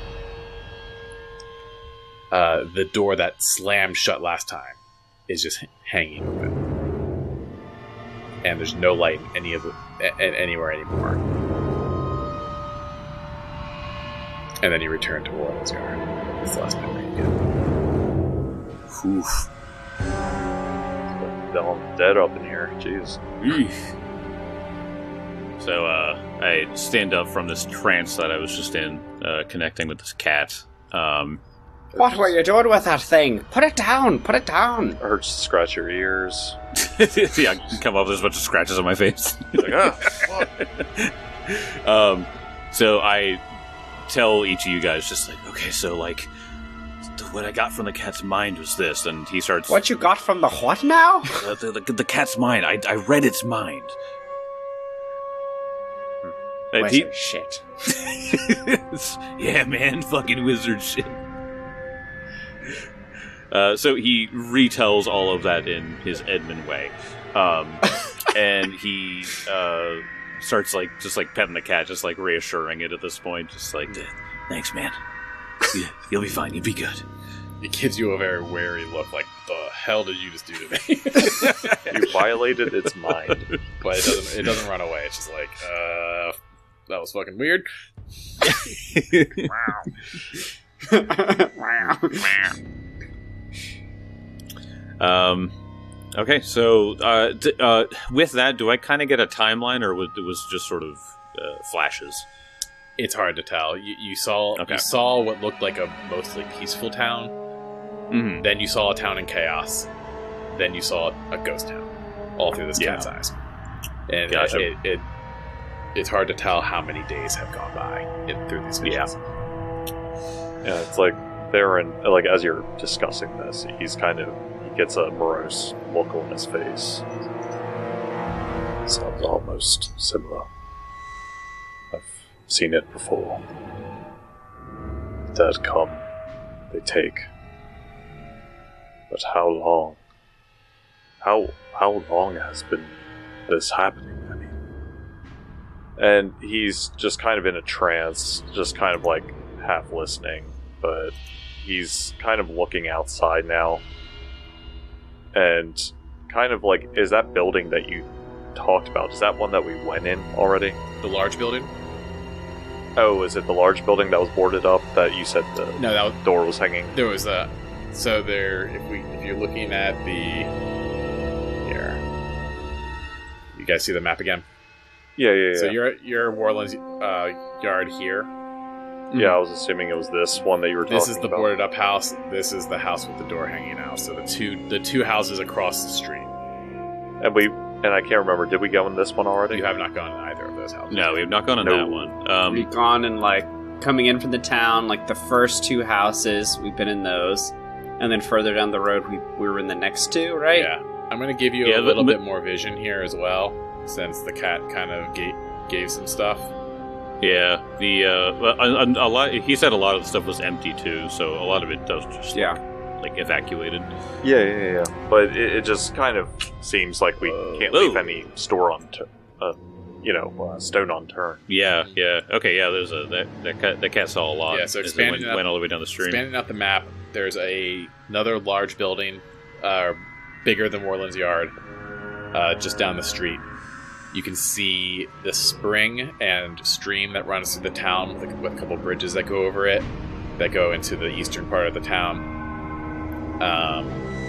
Uh, the door that slammed shut last time is just hanging open, and there's no light in any of the, a- anywhere anymore. And then you return to Warland's yard. That's the last memory you get. Oof. Down dead up in here. Jeez. So uh, I stand up from this trance that I was just in, uh, connecting with this cat. Um, What were you doing with that thing? Put it down! Put it down! It hurts to scratch your ears. yeah, I can come up with a bunch of scratches on my face. Like, ah, fuck. um, so I tell each of you guys just like, okay, so like, what I got from the cat's mind was this, and he starts. What you got from the what now? Uh, the, the, the cat's mind. I, I read its mind. And he- Wizard shit. yeah, man, fucking wizard shit. Uh, so he retells all of that in his Edmund way, um, and he uh, starts like just like petting the cat, just like reassuring it at this point, just like, thanks, man. Yeah, you'll be fine. You'll be good. It gives you a very wary look, like, the hell did you just do to me? You violated its mind. But it doesn't. It doesn't run away. It's just like, uh, that was fucking weird. um. Okay, so uh, d- uh, with that, do I kind of get a timeline, or was it was just sort of uh, flashes? It's hard to tell. You, you saw Okay. you saw what looked like a mostly peaceful town. Mm-hmm. Then you saw a town in chaos. Then you saw a ghost town, all through this Yeah. cat's eyes. And Gotcha. it, it, it it's hard to tell how many days have gone by in, through these visions. Yeah, it's like they're in, like, as you're discussing this, he's kind of, he gets a morose look on his face. Sounds almost similar. I've seen it before. Dead come, they take. But how long? How how long has been this happening? I mean, and he's just kind of in a trance, just kind of like half listening, but he's kind of looking outside now, and kind of like, is that building that you talked about? Is that one that we went in already? The large building? Oh, is it the large building that was boarded up that you said the No, that was, door was hanging? there was a. So there, if we if you're looking at the here, you guys see the map again. Yeah, yeah, yeah. So you're at you're Warland's uh, yard here. Yeah, I was assuming it was this one that you were talking about. This is the boarded up house. This is the house with the door hanging out. So the two the two houses across the street. And we and I can't remember. Did we go in this one already? You have not gone in either of those houses. No, we have not gone in No. that one. Um, We've gone and like coming in from the town, like the first two houses, we've been in those, and then further down the road, we, we were in the next two, right? Yeah, I'm going to give you Yeah, a but- little but- bit more vision here as well, since the cat kind of gave, gave some stuff. yeah, the uh, well, a, a, a lot. He said a lot of the stuff was empty too, so a lot of it does just Yeah. like evacuated. Yeah, yeah, yeah. But it, it just kind of seems like we can't Whoa. leave any store on, t- uh, you know, uh, stone unturned. Yeah, yeah. Okay, yeah. There's a that that cat, that cat saw a lot. Yeah, so as it expanding went, up- went all the way down the stream. Expanding out the map, there's a another large building, uh, bigger than Warland's Yard, uh, just down the street. You can see the spring and stream that runs through the town with, with a couple bridges that go over it, that go into the eastern part of the town. Um,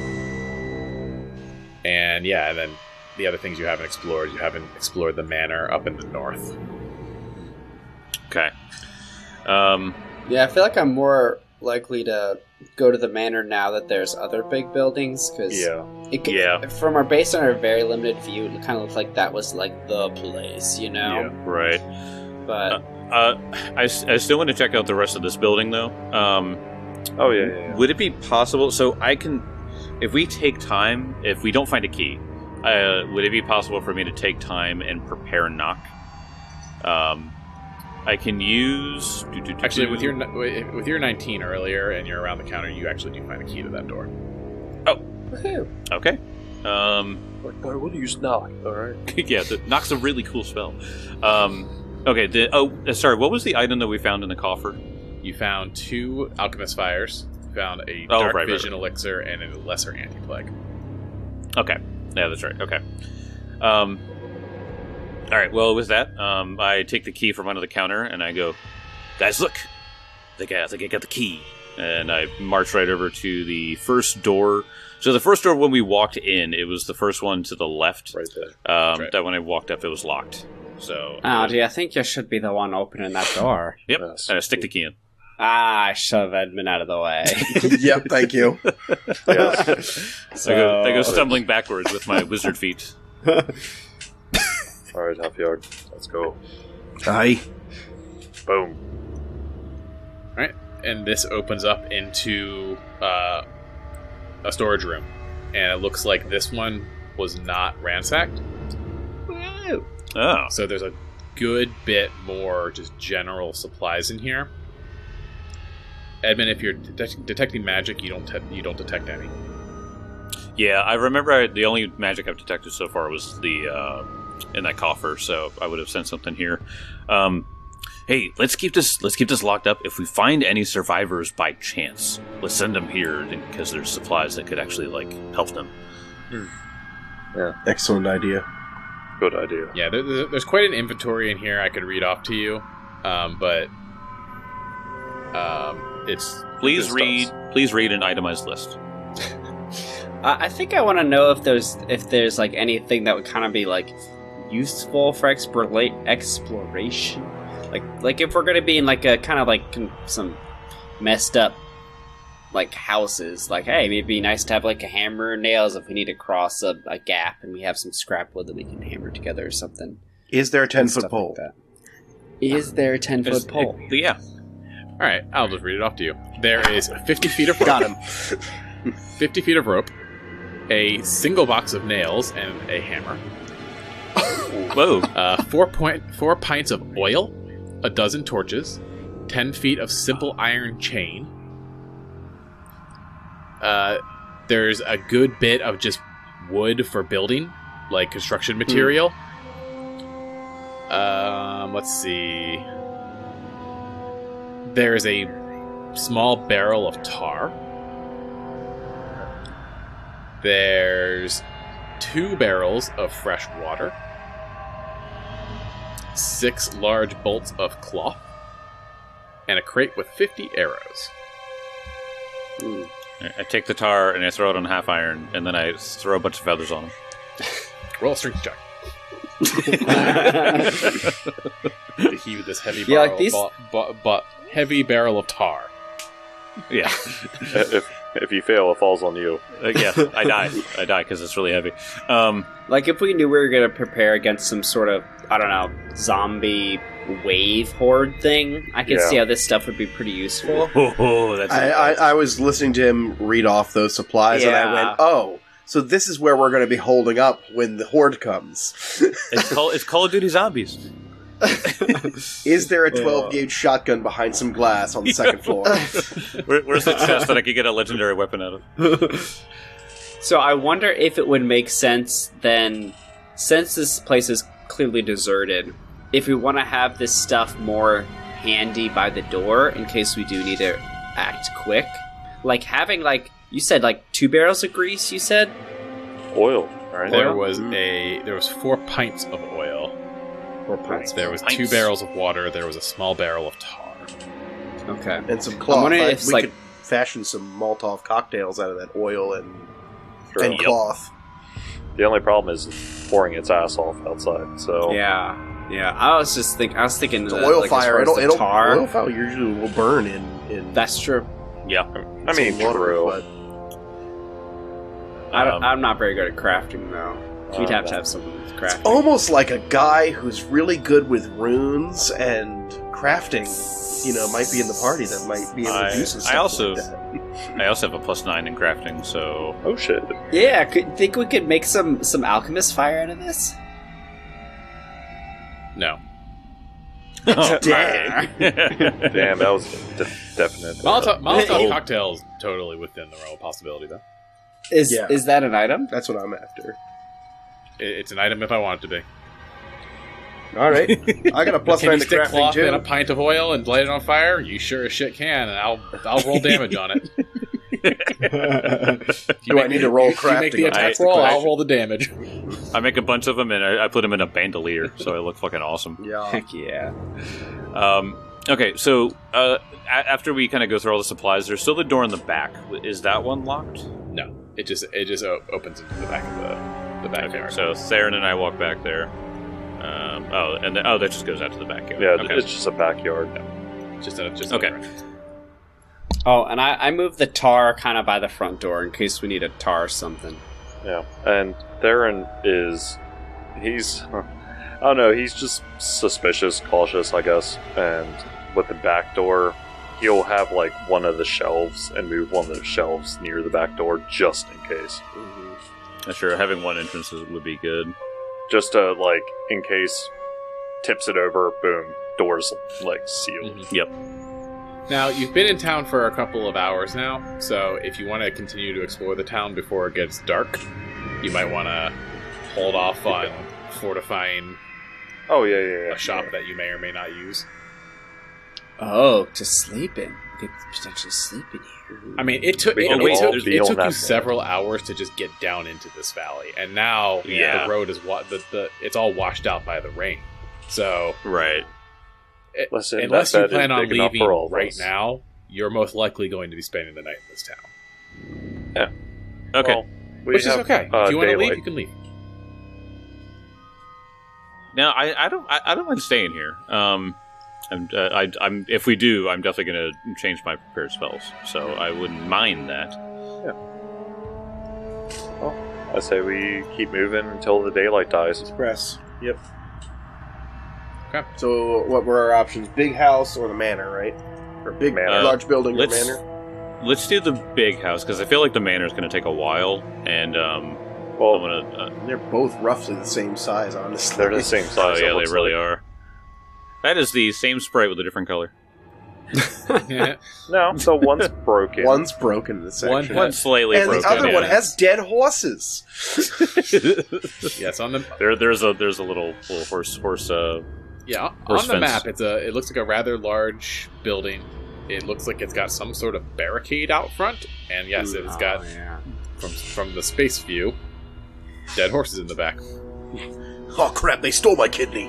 and yeah, and then the other things you haven't explored, you haven't explored the manor up in the north. Okay. Um. Yeah, I feel like I'm more likely to go to the manor now that there's other big buildings, because Yeah. it could, Yeah. from our based on our very limited view, it kind of looked like that was like the place, you know? Right. But Uh. I, s- I still want to check out the rest of this building though. Um. Oh, yeah, yeah, yeah. Would it be possible? So I can, if we take time, if we don't find a key, uh, would it be possible for me to take time and prepare knock? Um, I can use. do, do, do, Actually, do. with your with your nineteen earlier, and you're around the counter, you actually do find a key to that door. woohoo. Okay. Um, Like, why would you use knock? All right. yeah, the, knock's a really cool spell. Um, okay. The, oh, uh, sorry. What was the item that we found in the coffer? You found two alchemist fires. You found a Oh, dark right, right, vision elixir and a lesser anti-plague. Okay. Yeah, that's right. Okay. Um, all right. Well, with that, um, I take the key from under the counter and I go, guys, look. I think I, I think I got the key. And I march right over to the first door. So the first door, when we walked in, it was the first one to the left. Right there. Um, Right. That when I walked up, it was locked. So Oh, do you think you should be the one opening that door? yep. Yes. And I stick the key in. Ah, I shove Edmund out of the way. Yep, thank you. Yes. So I go, I go stumbling backwards with my wizard feet. All right, Half-Yard. Let's go. Aye. Boom. And this opens up into uh, a storage room. And it looks like this one was not ransacked. Oh. So there's a good bit more just general supplies in here. Edmund, if you're detect- detecting magic, you don't te- you don't detect any. Yeah, I remember I, the only magic I've detected so far was the uh, in that coffer, so I would have sent something here. Um, hey, let's keep this let's keep this locked up. If we find any survivors by chance, let's send them here because there's supplies that could actually like help them. Excellent idea. Good idea. Yeah, there, there- there's quite an inventory in here I could read off to you, um, but um, it's Please good read stuff. please read an itemized list. Uh, I think I want to know if there's if there's like anything that would kind of be like useful for explora- exploration. Like like if we're gonna be in like a kind of like con- some messed up like houses, like hey, maybe it'd be nice to have like a hammer and nails if we need to cross a, a gap and we have some scrap wood that we can hammer together or something. Is there a ten Stuff foot pole? like that. Is there a ten There's- foot pole? it- yeah. All right, I'll just read it off to you. There is fifty feet of rope. Got him. fifty feet of rope, a single box of nails and a hammer, Whoa. uh, four point four pints of oil, a dozen torches, ten feet of simple iron chain. Uh, there's a good bit of just wood for building, like construction material. Um, let's see. There's a small barrel of tar. There's two barrels of fresh water, six large bolts of cloth, and a crate with fifty arrows. Hmm. I take the tar and I throw it on half iron, and then I throw a bunch of feathers on them. Roll a strength check. To heave this heavy Yeah, barrel, like these- bu- bu- bu- heavy barrel of tar. Yeah. if if you fail, it falls on you. Uh, yeah, I die. I die because it's really heavy. Um, Like, if we knew we were going to prepare against some sort of, I don't know, zombie wave horde thing, I could Yeah. see how this stuff would be pretty useful. oh, that's I, I, I was listening to him read off those supplies, and Yeah. I went, "Oh, so this is where we're going to be holding up when the horde comes." it's called it's Call of Duty Zombies. Is there a twelve gauge shotgun behind some glass on the second floor? Where, where's the chest that I could get a legendary weapon out of? So I wonder if it would make sense then, since this place is clearly deserted, if we want to have this stuff more handy by the door in case we do need to act quick. Like having, like, you said, like, two barrels of grease, you said? Oil, right? There was a there was four pints of oil. Four pints. There was Pints. two barrels of water. There was a small barrel of tar. Okay. And some cloth. wondering I- if it's we like- could fashion some Molotov cocktails out of that oil and, Sure. and Yep. cloth. The only problem is pouring its ass off outside. So Yeah. Yeah. I was just think I was thinking It's that, oil like, as fire. far as It'll, the it'll, tar. oil fire usually will burn in. in That's true. Yeah. I mean, some water, true. but I don't, Um, I'm not very good at crafting, though. We'd Uh, have to have someone with crafting. almost like a guy who's really good with runes and crafting, you know, might be in the party that might be able to I- do some I stuff also- like that. I also have a plus nine in crafting, so Oh shit! Yeah, could, think we could make some some alchemist fire out of this? No. Oh, Dang. Damn, that was de- definite. Molotov, Molotov Oh. cocktails totally within the realm of possibility, though. Is Yeah. is that an item? That's what I'm after. It, it's an item if I want it to be. All right, I got a plus Can nine you to stick crafting cloth in a too. pint of oil and light it on fire? You sure as shit can, and I'll I'll roll damage on it. Do I need to roll You make the crafting? attack That's the roll. I'll question. roll the damage. I make a bunch of them and I, I put them in a bandolier, so I look fucking awesome. Yeah. Heck yeah. Um, okay, so uh, a- after we kind of go through all the supplies, there's still the door in the back. Is that one locked? No, it just it just o- opens into the back of the the Okay, backyard. so Theron and I walk back there. Um, oh, and then, oh, that just goes out to the backyard. Yeah, okay. it's just a backyard. just a, just Okay. a- Oh, and I, I moved the tar kind of by the front door in case we need a tar or something. Yeah, and Theron is he's I don't know, he's just suspicious, cautious, I guess. And with the back door, he'll have like one of the shelves and move one of the shelves near the back door just in case. Uh, Sure, having one entrance is- would be good. Just to like in case tips it over, boom, doors like sealed. Mhm. Yep. Now, you've been in town for a couple of hours now, so if you want to continue to explore the town before it gets dark, you might want to hold off on fortifying Oh yeah, yeah, yeah. a shop that you may or may not use. Oh, to sleep in. We could potentially sleep in here. I mean, it took We it, can it all took, be it on took that you thing. several hours to just get down into this valley, and now Yeah. the road is wa- the, the it's all washed out by the rain. So Right. it- Listen, that unless you bed is plan on big enough leaving for all of right us. now, you're most likely going to be spending the night in this town, Okay. Well, we which is have, okay. uh, if you want to leave, daylight. you can leave. Now, I, I don't I, I don't mind staying here. Um, I'm, uh, I, I'm if we do, I'm definitely going to change my prepared spells, so I wouldn't mind that. I say we keep moving until the daylight dies. Express. Yep. Okay. So, what were our options? Big house or the manor, right? Or big, Manor. large building or Let's- manor? Let's do the big house because I feel like the manor is going to take a while, and um, I'm Well, gonna. Uh, They're both roughly the same size, honestly. they're the same oh size. it yeah, they looks really like. are. That is the same sprite with a different color. No, so one's broken. One's broken in the One- section. One's slightly and broken. the other yeah. one has dead horses. Yes, on the There, there's a there's a little little horse horse. Uh, yeah Horse on the fence. map. It's a it looks like a rather large building. It looks like it's got some sort of barricade out front, and yes, it's got Oh, yeah. from from the space view, dead horses in the back. Oh crap! They stole my kidney.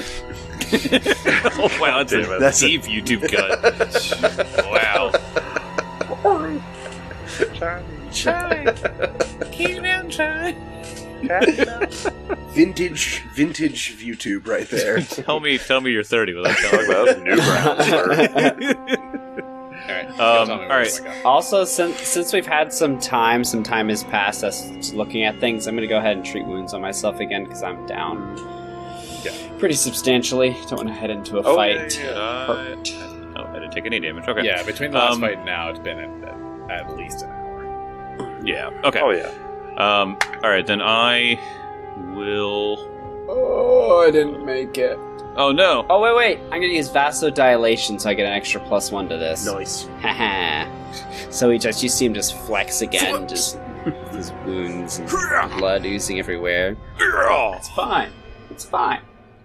oh wow, that's a That's a- deep YouTube cut. Wow. Charlie, Charlie. Vintage, vintage ViewTube right there. tell me, tell me you're thirty without telling Talk me. about new ground, sir. All right. Um, Tell me all where right. to go. Also, since since we've had some time, some time has passed us looking at things, I'm going to go ahead and treat wounds on myself again because I'm down Yeah. pretty substantially. Don't want to head into a Oh, fight. yeah, yeah. Uh, Hurt. oh, I didn't take any damage. Okay. Yeah, between the last Um, fight and now, it's been at, at, at least an hour. Yeah. Okay. Oh yeah. Um. All right, then I will. Oh, I didn't make it. Oh no. Oh, wait, wait. I'm going to use vasodilation so I get an extra plus one to this. Nice. Haha. So we just, you see him just flex again, just his wounds and blood oozing everywhere. It's fine. It's fine.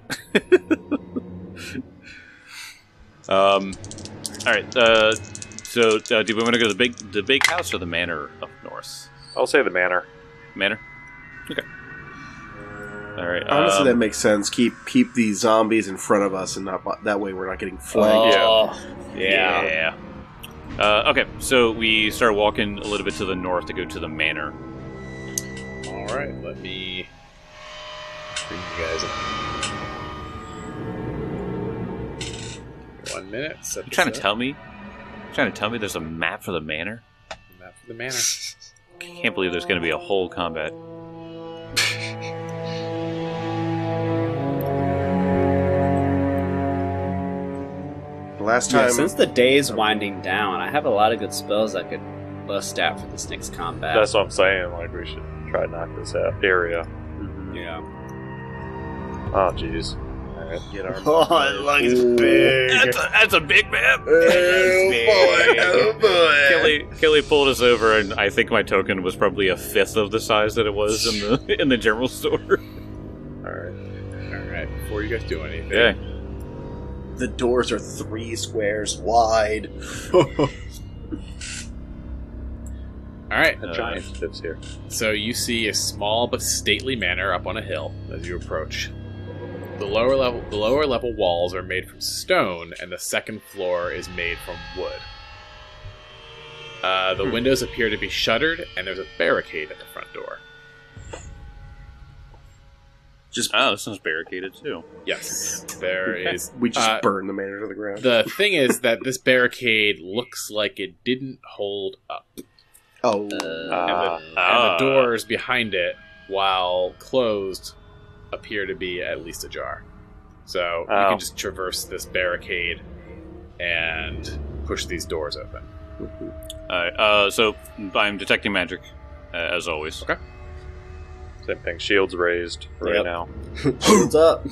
Um. All right. Uh. So, uh, do we want to go to the big, the big house or the manor up north? I'll say the manor. Manor. Okay. All right. Honestly, um, that makes sense. Keep keep these zombies in front of us, and not that way we're not getting flanked. Oh, Yeah. yeah. Uh, okay, so we start walking a little bit to the north to go to the manor. All right, let me bring you guys up. One minute. Set You this trying to up. tell me? You trying to tell me there's a map for the manor? Map for the manor. Can't believe there's going to be a whole combat. The last Yeah, time, since the day is winding down, I have a lot of good spells I could bust out for this next combat. That's what I'm saying. Like we should try to knock this out area. Mhm. Yeah. Oh jeez. All right, get our. oh, look, it's big. That's a, that's a big map! Oh boy! Oh boy! Kelly, Kelly pulled us over, and I think my token was probably a fifth of the size that it was in the in the general store. All right. All right. Before you guys do anything, Yeah. The doors are three squares wide. all right. A giant tips here. So you see a small but stately manor up on a hill as you approach. The lower level, the lower level walls are made from stone, and the second floor is made from wood. Uh, the windows appear to be shuttered, and there's a barricade at the front door. Just Oh, this one's barricaded too. Yes, there is. we just uh, burn the manor to the ground. The thing is that this barricade looks like it didn't hold up, oh, Uh, and, the, Ah. and Ah. the doors behind it, while closed, appear to be at least ajar. So you Oh. can just traverse this barricade and push these doors open. Alright, uh, so I'm detecting magic, uh, as always. Okay. Same thing. Shields raised right Yep. now. Shields up.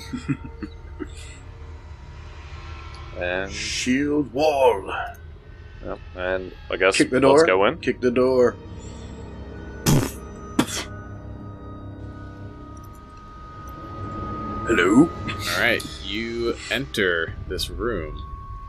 And shield wall. yep, and I guess Kick the let's door. go in. Kick the door. Hello. All right, you enter this room.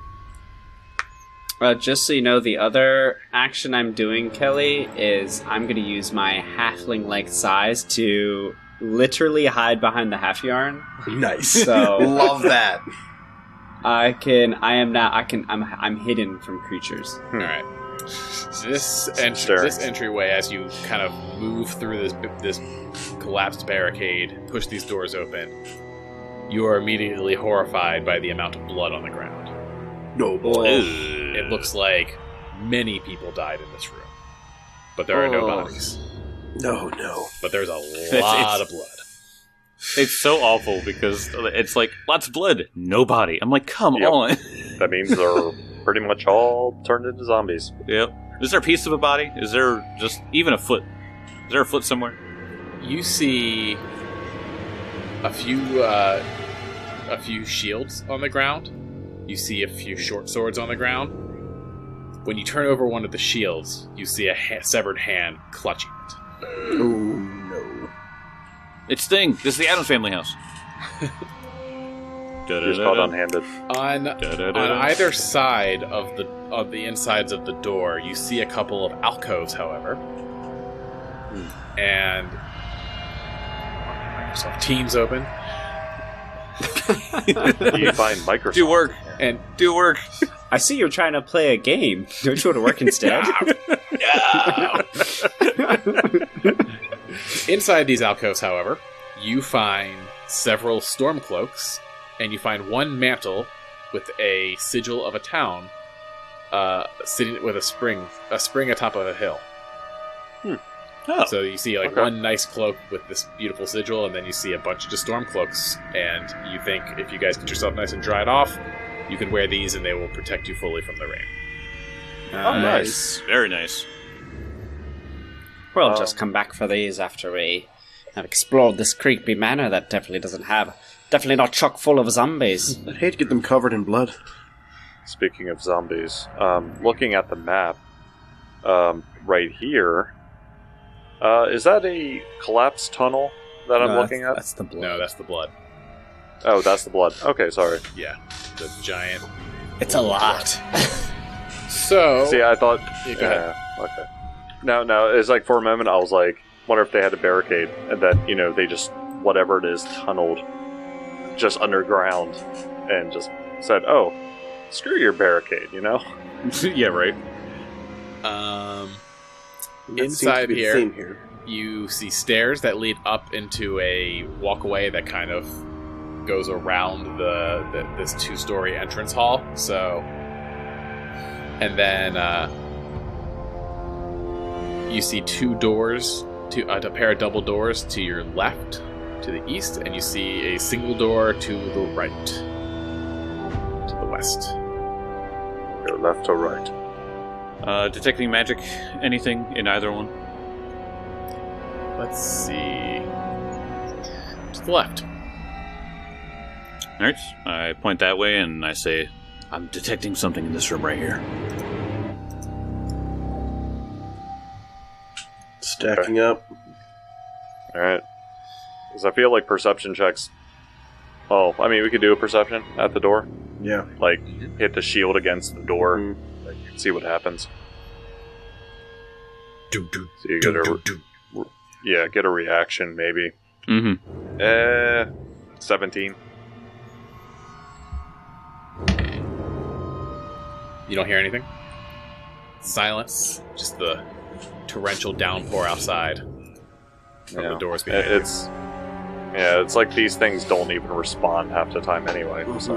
Uh, just so you know, the other action I'm doing, Kelly, is I'm going to use my halfling-like size to literally hide behind the half yarn. Nice. So Love that. I can, I am now, I can, I'm, I'm hidden from creatures. All right. This entry, Stirring. this entryway, as you kind of move through this this collapsed barricade, push these doors open, you are immediately horrified by the amount of blood on the ground. No boy. It looks like many people died in this room, but there are no Oh. bodies. No, no. But there's a it's- lot of blood. It's so awful because it's like, lots of blood, no body. I'm like, come Yep. on. That means they're pretty much all turned into zombies. Yep. Is there a piece of a body? Is there just even a foot? Is there a foot somewhere? You see a few uh, a few shields on the ground. You see a few short swords on the ground. When you turn over one of the shields, you see a ha- severed hand clutching it. Oh, no. It's Sting. This is the Addams Family house. Just caught unhanded. On Da-da-da. on either side of the of the insides of the door, you see a couple of alcoves, however, and Microsoft Teams open, You find Microsoft. Do work. and Do work. I see you're trying to play a game. Don't you want to work instead? Inside these alcoves, however, you find several storm cloaks, and you find one mantle with a sigil of a town uh, sitting with a spring, a spring atop of a hill. Oh. So you see like Okay. one nice cloak with this beautiful sigil, and then you see a bunch of just storm cloaks, and you think if you guys get yourself nice and dried off, you can wear these and they will protect you fully from the rain. Oh, nice. Very nice. We'll Um, just come back for these after we have explored this creepy manor that definitely doesn't have, definitely not chock full of zombies. I'd hate to get them covered in blood. Speaking of zombies, um, looking at the map, um, right here, uh, is that a collapsed tunnel that I'm No, looking at? That's the blood. No, that's the blood. Oh, that's the blood. Okay, sorry. Yeah, the giant. It's a lot. So See, I thought. Yeah, go ahead. Yeah, okay. No, no, it's like for a moment I was like, wonder if they had a barricade and that, you know, they just, whatever it is, tunneled just underground and just said, oh, screw your barricade, you know? Yeah, right. Um, That seems to Inside be the here. theme here. you see stairs that lead up into a walkway that kind of goes around the, the this two-story entrance hall. So, and then uh, you see two doors, to uh, a pair of double doors to your left, to the east, and you see a single door to the right, to the west. Go left or right. Uh, detecting magic, anything in either one? Let's see. To the left. Alright, I point that way and I say, I'm detecting something in this room right here. Stacking up. Alright. Because I feel like perception checks. Oh, I mean, we could do a perception at the door. Yeah. Like, hit the shield against the door. Mhm. Like, see what happens. Do, do, So you do, get a, do, re- do. yeah, get a reaction, maybe. Mm-hmm. Eh, seventeen. You don't hear anything? Silence. Just the torrential downpour outside from Yeah. the doors It- behind you. It's yeah, it's like these things don't even respond half the time anyway. So,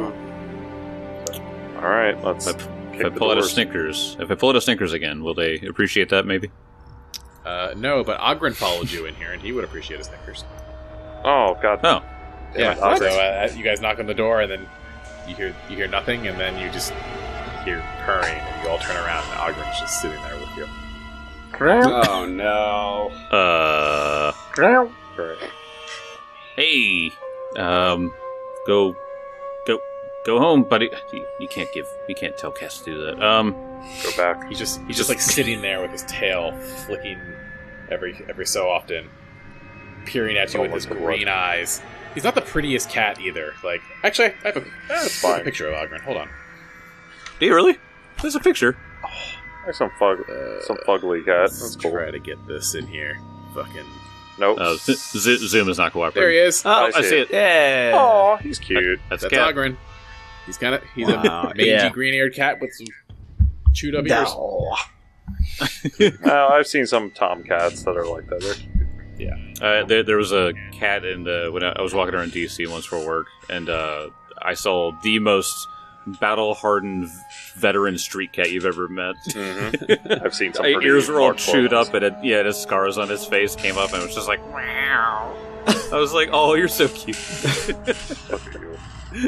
Mhm. all right, let's If kick I the pull out a doors. Snickers, if I pull out a Snickers again, will they appreciate that maybe? Uh, no, but Ogren followed you in here, and he would appreciate a Snickers. Oh god. Oh, Damn Yeah, it, so Ogren. uh, you guys knock on the door, and then you hear you hear nothing, and then you just hear purring, and you all turn around, and Ogren's just sitting there with you. Oh no. uh, Great. hey, um, go, go, go home, buddy. You, you can't give, you can't tell Cass to do that. Um, Go back. He's just he's just like sitting there with his tail flicking every every so often, peering at you Oh with my his God. green eyes. He's not the prettiest cat either. Like, actually, I have a, That's I have a fine. picture of Ogren. Hold on. do you really? There's a picture. There's some fug, Uh, some fugly cat. Let's That's cool. try to get this in here. Fucking. Nope. Uh, Z- Z- Zoom is not There he cooperating. is. Oh, I I see see it. it. Yeah. Oh, he's cute. That's, That's Cat. Ogren. He's kind of he's Wow, a mangy yeah. green-eared cat with some chewed up ears. No. Uh, I've seen some tomcats that are like that. They're Uh, there, there was a cat in the when I, I was walking around D C once for work, and uh, I saw the most battle-hardened veteran street cat you've ever met. Mm-hmm. I've seen some. His pretty ears were all hardcore chewed ones. up, and it, yeah, his scars on his face came up, and it was just like, meow. I was like, "Oh, you're so cute." Fuck you.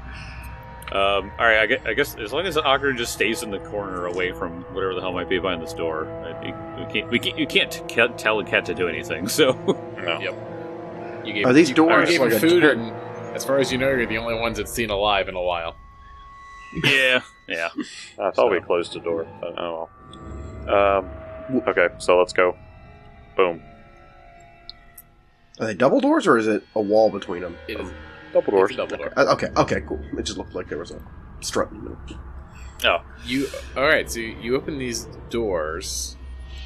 Um, all right, I guess, I guess as long as Ogren just stays in the corner, away from whatever the hell might be behind this door, I, we can't. We can't. You can't t- tell a cat to do anything. So, No. Yep. You gave, Are these you, doors you gave like him a food, tur- and as far as you know, you're the only ones it's seen alive in a while. yeah, yeah. I thought we closed the door. But, oh well. Um. Okay, so let's go. Boom. Are they double doors or is it a wall between them? It is Double doors. it's a double door. Uh, okay, okay, cool. It just looked like there was a strut in the middle. Oh, You all right? So you, you open these doors,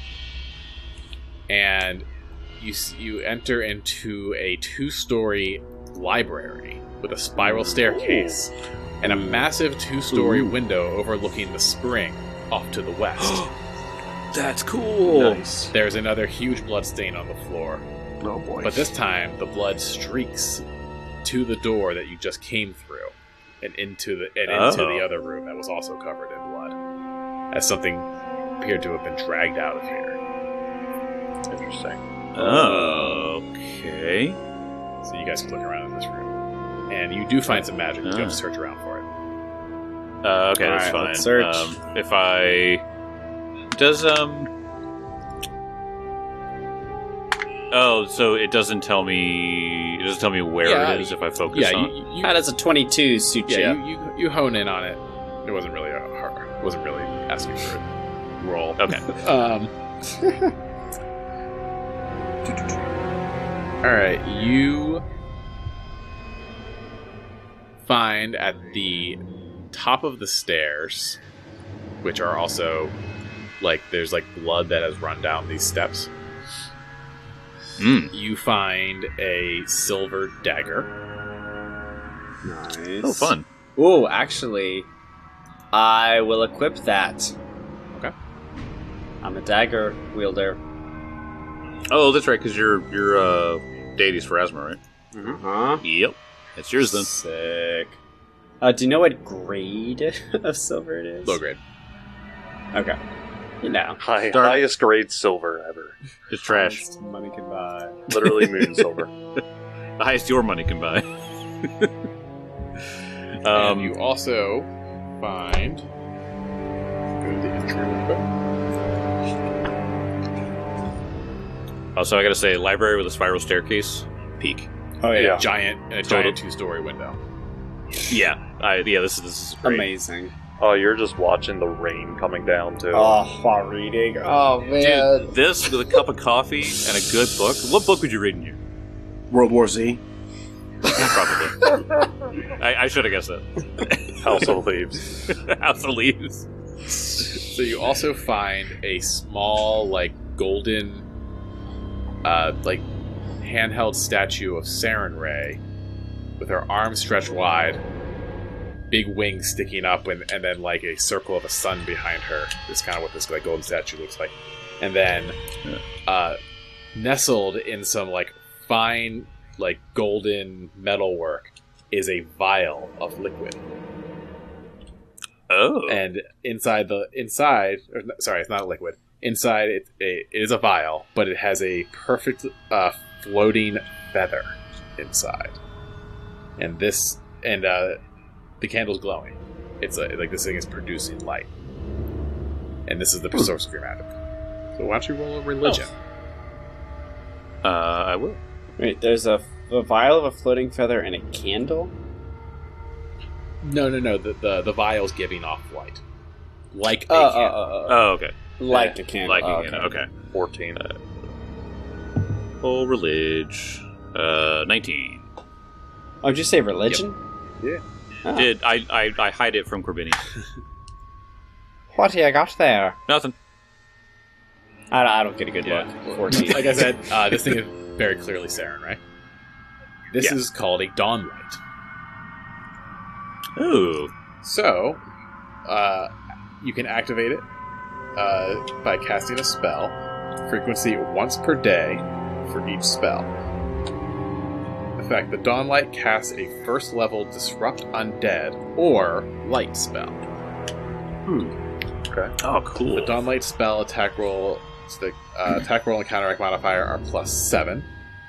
and you s- you enter into a two-story library with a spiral staircase and a massive two-story window overlooking the spring off to the west. that's cool. Nice. There's another huge blood stain on the floor. Oh boy. But this time, the blood streaks to the door that you just came through, and into the and into Oh. the other room that was also covered in blood, as something appeared to have been dragged out of here. Interesting. Oh, okay. So you guys can look around in this room, and you do find some magic. You Ah. have to search around for it. Uh, okay, All that's right, fine. let's search. Um, if I does um. Oh, so it doesn't tell me. It doesn't tell me where Yeah, it is if I focus Yeah, on. you, you, How does a twenty-two suit yeah, you? you, you you hone in on it. It wasn't really a hard. It wasn't really asking for a roll. Okay. Um. All right, you find at the top of the stairs, which are also like there's like blood that has run down these steps. Mm. You find a silver dagger. Nice. Oh, fun. Ooh, actually, I will equip that. Okay. I'm a dagger wielder. Oh, that's right, because your your uh, deity's Pharasma, right? Huh? Yep. That's yours then. Sick. Uh, do you know what grade of silver it is? Low grade. Okay. You know. High, Darn. highest grade silver ever. It's trash. Highest money can buy. Literally moon silver. The highest your money can buy. And um, you also find. Go to the entry real quick. also, I gotta say, library with a spiral staircase, peak. Oh yeah. Giant, a Total. giant two-story window. Yeah, I, yeah. This is this is great. Amazing. Oh, you're just watching the rain coming down too. Oh, while reading. Oh man. Dude, this with a cup of coffee and a good book. What book would you read in here? World War Z. Probably. I, I should have guessed that. House of Leaves. House of Leaves. So you also find a small, like golden, uh, like handheld statue of Saren Ray, with her arms stretched wide, big wings sticking up, and, and then like a circle of a sun behind her. Is kind of what this like golden statue looks like. And then, uh, nestled in some like fine, like golden metalwork, is a vial of liquid. Oh. And inside the inside, or, no, sorry, it's not a liquid. Inside it, it is a vial, but it has a perfect uh, floating feather inside. And this, and uh, the candle's glowing. It's a, like this thing is producing light. And this is the source of your magic. So why don't you roll a religion? Uh, I will. Wait, there's a, a vial of a floating feather and a candle? No, no, no. The, the the vial's giving off light, like a Oh, oh, candle. oh, oh. Oh, okay. Like Yeah, a candle. Like oh, again. Okay. fourteen. Full religion. Uh, nineteen. Oh, did you say religion? Yeah. Oh. Did I, I I hide it from Corbini? What do you got there? Nothing. I don't, I don't get a good Yeah. look. fourteen. Like I said, uh, this thing is very clearly Saren, right? This Yeah. is called a dawn light. Ooh. So, uh, you can activate it uh, by casting a spell. Frequency once per day for each spell. In fact, the dawn light casts a first level disrupt undead or light spell. Okay. Oh, cool. The dawn light spell attack roll, the uh, attack roll and counteract modifier are plus seven.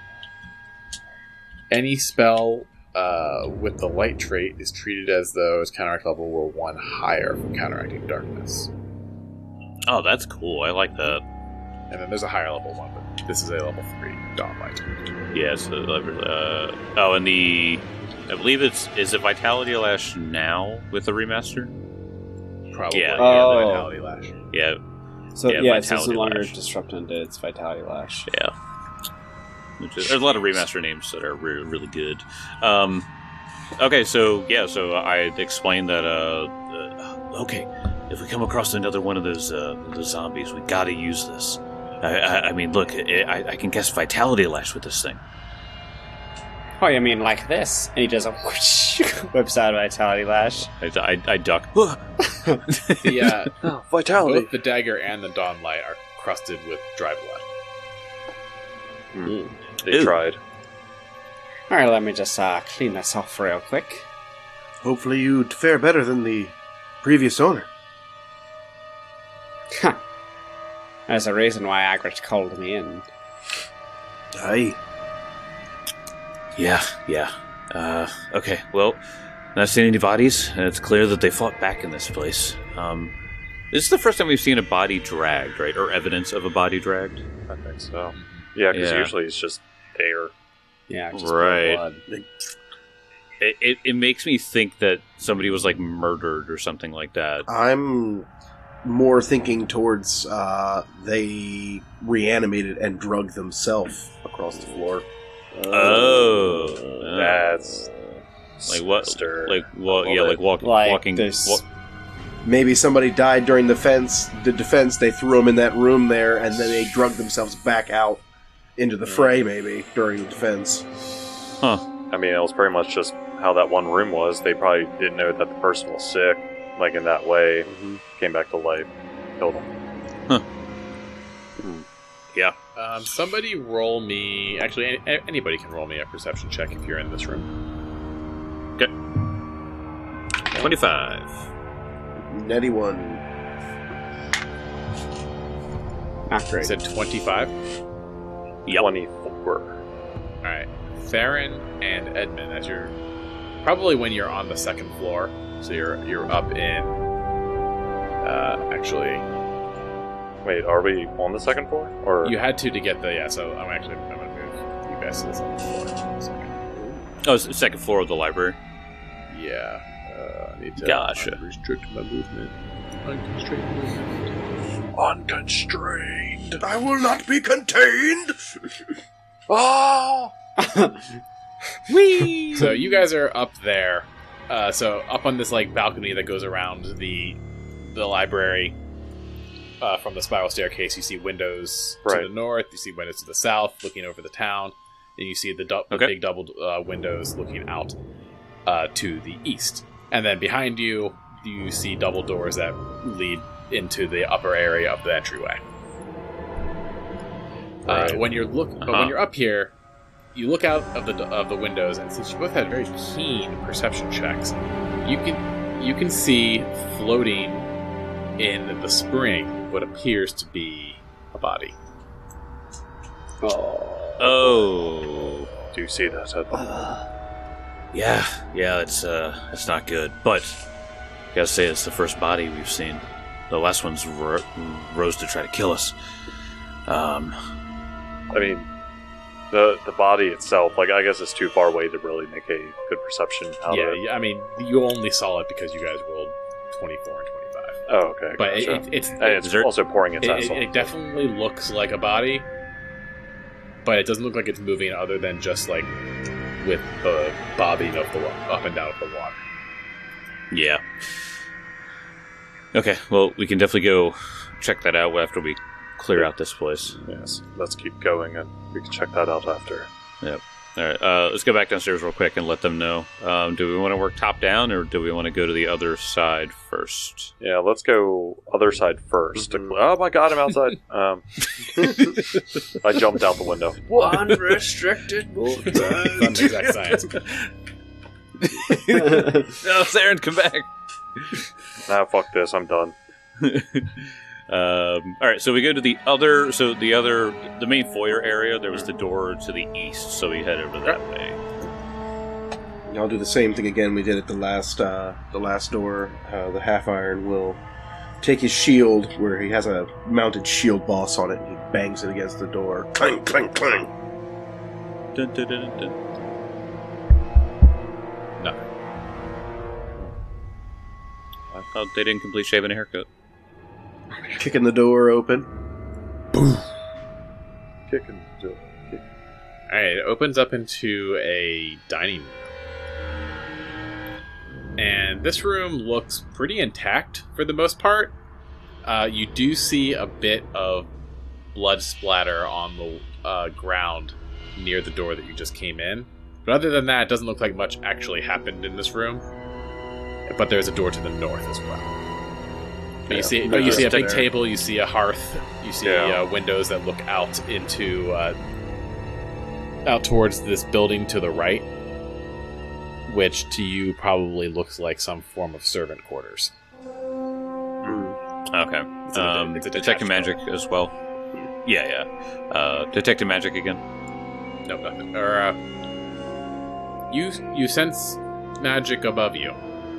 Any spell uh, with the light trait is treated as though its counteract level were one higher for counteracting darkness. Oh, that's cool. I like that. And then there's a higher level one, but this is a level three dawn light. Yeah. So, uh, oh, and the I believe it's is it Vitality Lash now with the remaster? Probably. Yeah. the Oh. Vitality Lash. Yeah. So Yeah, yeah, it's Vitality no longer Lash. Disrupt Undead, it's Vitality Lash. Yeah. Which is, there's a lot of remaster names that are really, really good. Um, okay, so yeah, so I explained that. Uh, uh, okay, if we come across another one of those uh, the zombies, we got to use this. I, I, I mean, look, I, I can guess Vitality Lash with this thing. Oh, you mean like this? And he does a whoosh, whips out a Vitality Lash. I, I, I duck. The, uh, Oh, vitality. both the dagger and the dawn light are crusted with dry blood. Mm. They Ew. tried. All right, let me just uh, clean this off real quick. Hopefully you'd fare better than the previous owner. Huh. There's a reason why Agrit called me in. Aye. Yeah, yeah. Uh, okay, well, not seen any bodies, and it's clear that they fought back in this place. Um, this is the first time we've seen a body dragged, right? Or evidence of a body dragged. I think so. Yeah, because Yeah. usually it's just there. Yeah, just Right. blood. It, it it makes me think that somebody was like murdered or something like that. I'm more thinking towards uh, they reanimated and drugged themselves across the floor. Oh, That's like what? sinister. Like well, A yeah, little like walk, Like walking. this- wa- Maybe somebody died during the defense. The defense. They threw them in that room there, and then they drugged themselves back out into the fray. Maybe during the defense. huh? I mean, it was pretty much just how that one room was. They probably didn't know that the person was sick, like in that way. Came back to life, killed him. Yeah. Um, somebody roll me. Actually, any, anybody can roll me a perception check if you're in this room. Twenty-five. Netty one. Not You great. said twenty-five. Yep. Twenty-four. All right, Theron and Edmund, as you're probably when you're on the second floor, so you're you're up in. Uh, actually, Wait, are we on the second floor? Or you had to to get the yeah. So I'm actually I'm gonna move you guys to the second floor. in a second. Oh, it's the second floor of the library. Yeah, uh, I need to Gotcha. restrict my movement. Unconstrained movement. Unconstrained. I will not be contained. Oh. Whee! So you guys are up there. Uh, so up on this like balcony that goes around the the library. Uh, from the spiral staircase, you see windows Right. to the north. You see windows to the south, looking over the town. And you see the, du- the Okay. big double uh, windows looking out uh, to the east. And then behind you, you see double doors that lead into the upper area of the entryway. Uh, Right. when you're look, but Uh-huh. when you're up here, you look out of the of the windows, and since you both had very keen perception checks, you can you can see floating in the spring what appears to be a body. Oh. do you see that? Yeah, yeah, it's uh, it's not good. But gotta say, it's the first body we've seen. The last one's ro- rose to try to kill us. Um, I mean, the the body itself, like I guess it's too far away to really make a good perception out yeah, of it. yeah, I mean, you only saw it because you guys rolled twenty-four and twenty-five. Oh, okay. But it, gotcha. it, it's and it's Is there- also pouring its it, ass it, off. it definitely looks like a body, but it doesn't look like it's moving other than just like with the bobbing of the wa- up and down of the water. yeah. Okay, well, we can definitely go check that out after we clear out this place. Yes, let's keep going, and we can check that out after. Yep. All right, uh, let's go back downstairs real quick and let them know. Um, do we want to work top down, or do we want to go to the other side first? Yeah, let's go other side 1st Mhm. Oh my god, I'm outside. um, I jumped out the window. Unrestricted movement. Fun exact science. No, Saren, come back. Nah, fuck this. I'm done. Um, all right, so we go to the other, so the other, the main foyer area. There was the door to the east, so we head over that way. I'll do the same thing again we did at the last uh, the last door. Uh, the half iron will take his shield, where he has a mounted shield boss on it, and he bangs it against the door. Clang, clang, clang. Dun, dun, dun, dun. Nothing. I thought they didn't complete shaving a haircut. Kicking the door open. Kicking. Kick. All right, it opens up into a dining room. And this room looks pretty intact for the most part. Uh, you do see a bit of blood splatter on the uh, ground near the door that you just came in. But other than that, it doesn't look like much actually happened in this room. But there's a door to the north as well. But you see, but you see a big table. You see a hearth. You see Yeah. uh, windows that look out into uh, out towards this building to the right, which to you probably looks like some form of servant quarters. Okay. It's a- Um, it's a detecting detached magic as well. Yeah, yeah. Uh, detecting magic again. No, nothing. Or uh, you you sense magic above you.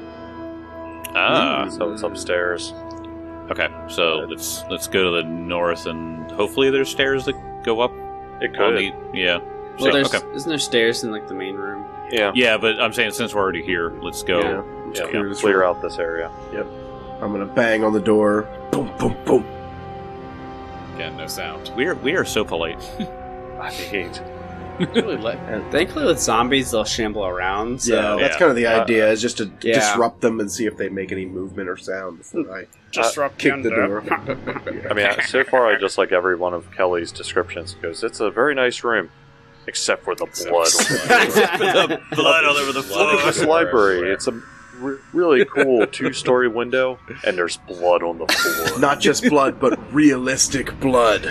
Ah. So it's upstairs. Okay. So let's let's go to the north, and hopefully there's stairs that go up. It on could. the- yeah. Well, So, there's okay. isn't there stairs in like the main room? Yeah. Yeah, but I'm saying since we're already here, let's go. Yeah. Let's Yeah, clear this clear room. out this area. I'm gonna bang on the door. Boom, boom, boom. Again, no sound. We are we are so polite. I hate. Really let Thankfully, with zombies, they'll shamble around. So. Yeah, that's Yeah. kind of the Uh, idea, is just to yeah. disrupt them and see if they make any movement or sound before I disrupt kick the door. I mean, I- so far I just like every one of Kelly's descriptions because it's a very nice room, except for the blood. the blood all over the Look at this floor. library. It's a r- really cool two-story window, and there's blood on the floor. Not just blood, but realistic blood.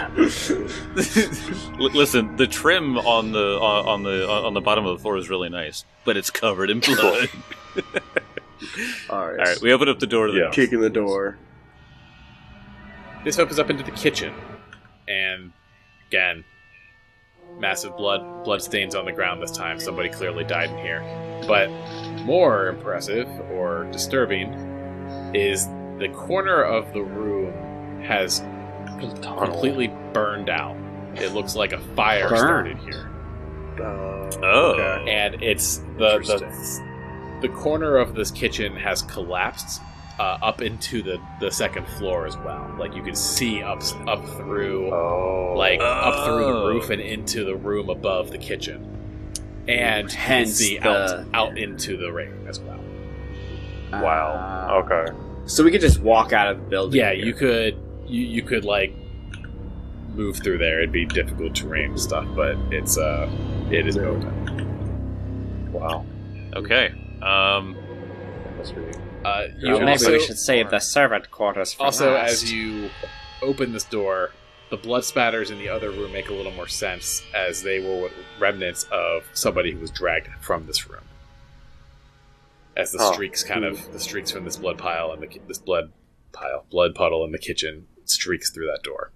L- Listen, the trim on the on, on the on the bottom of the floor is really nice, but it's covered in blood. All right, All right, we open up the door to the Yeah. north. kicking the door. This opens up into the kitchen, and again, massive blood blood stains on the ground this time. Somebody clearly died in here. But more impressive or disturbing is the corner of the room has com- completely burned out. It looks like a fire Burn. started here, Uh, Oh. okay. and it's the the, the corner of this kitchen has collapsed uh, up into the, the second floor as well. Like you can see up up through. Oh, like up through the Oh. roof and into the room above the kitchen, and Hence you can see the- out out into the ring as well. wow. Uh, Okay. So we could just walk out of the building. Yeah, here. you could you, you could like move through there. It'd be difficult terrain and stuff, but it's uh it is open. Wow. Okay. Um. Must be. Uh, you Maybe also we should save the servant quarters for also last. as you open this door, the blood spatters in the other room make a little more sense, as they were remnants of somebody who was dragged from this room. As the Huh. streaks kind of the streaks from this blood pile and the ki- this blood pile blood puddle in the kitchen streaks through that door.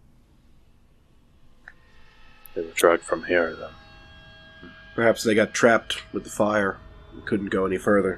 They were dragged from here, then. Perhaps they got trapped with the fire and couldn't go any further.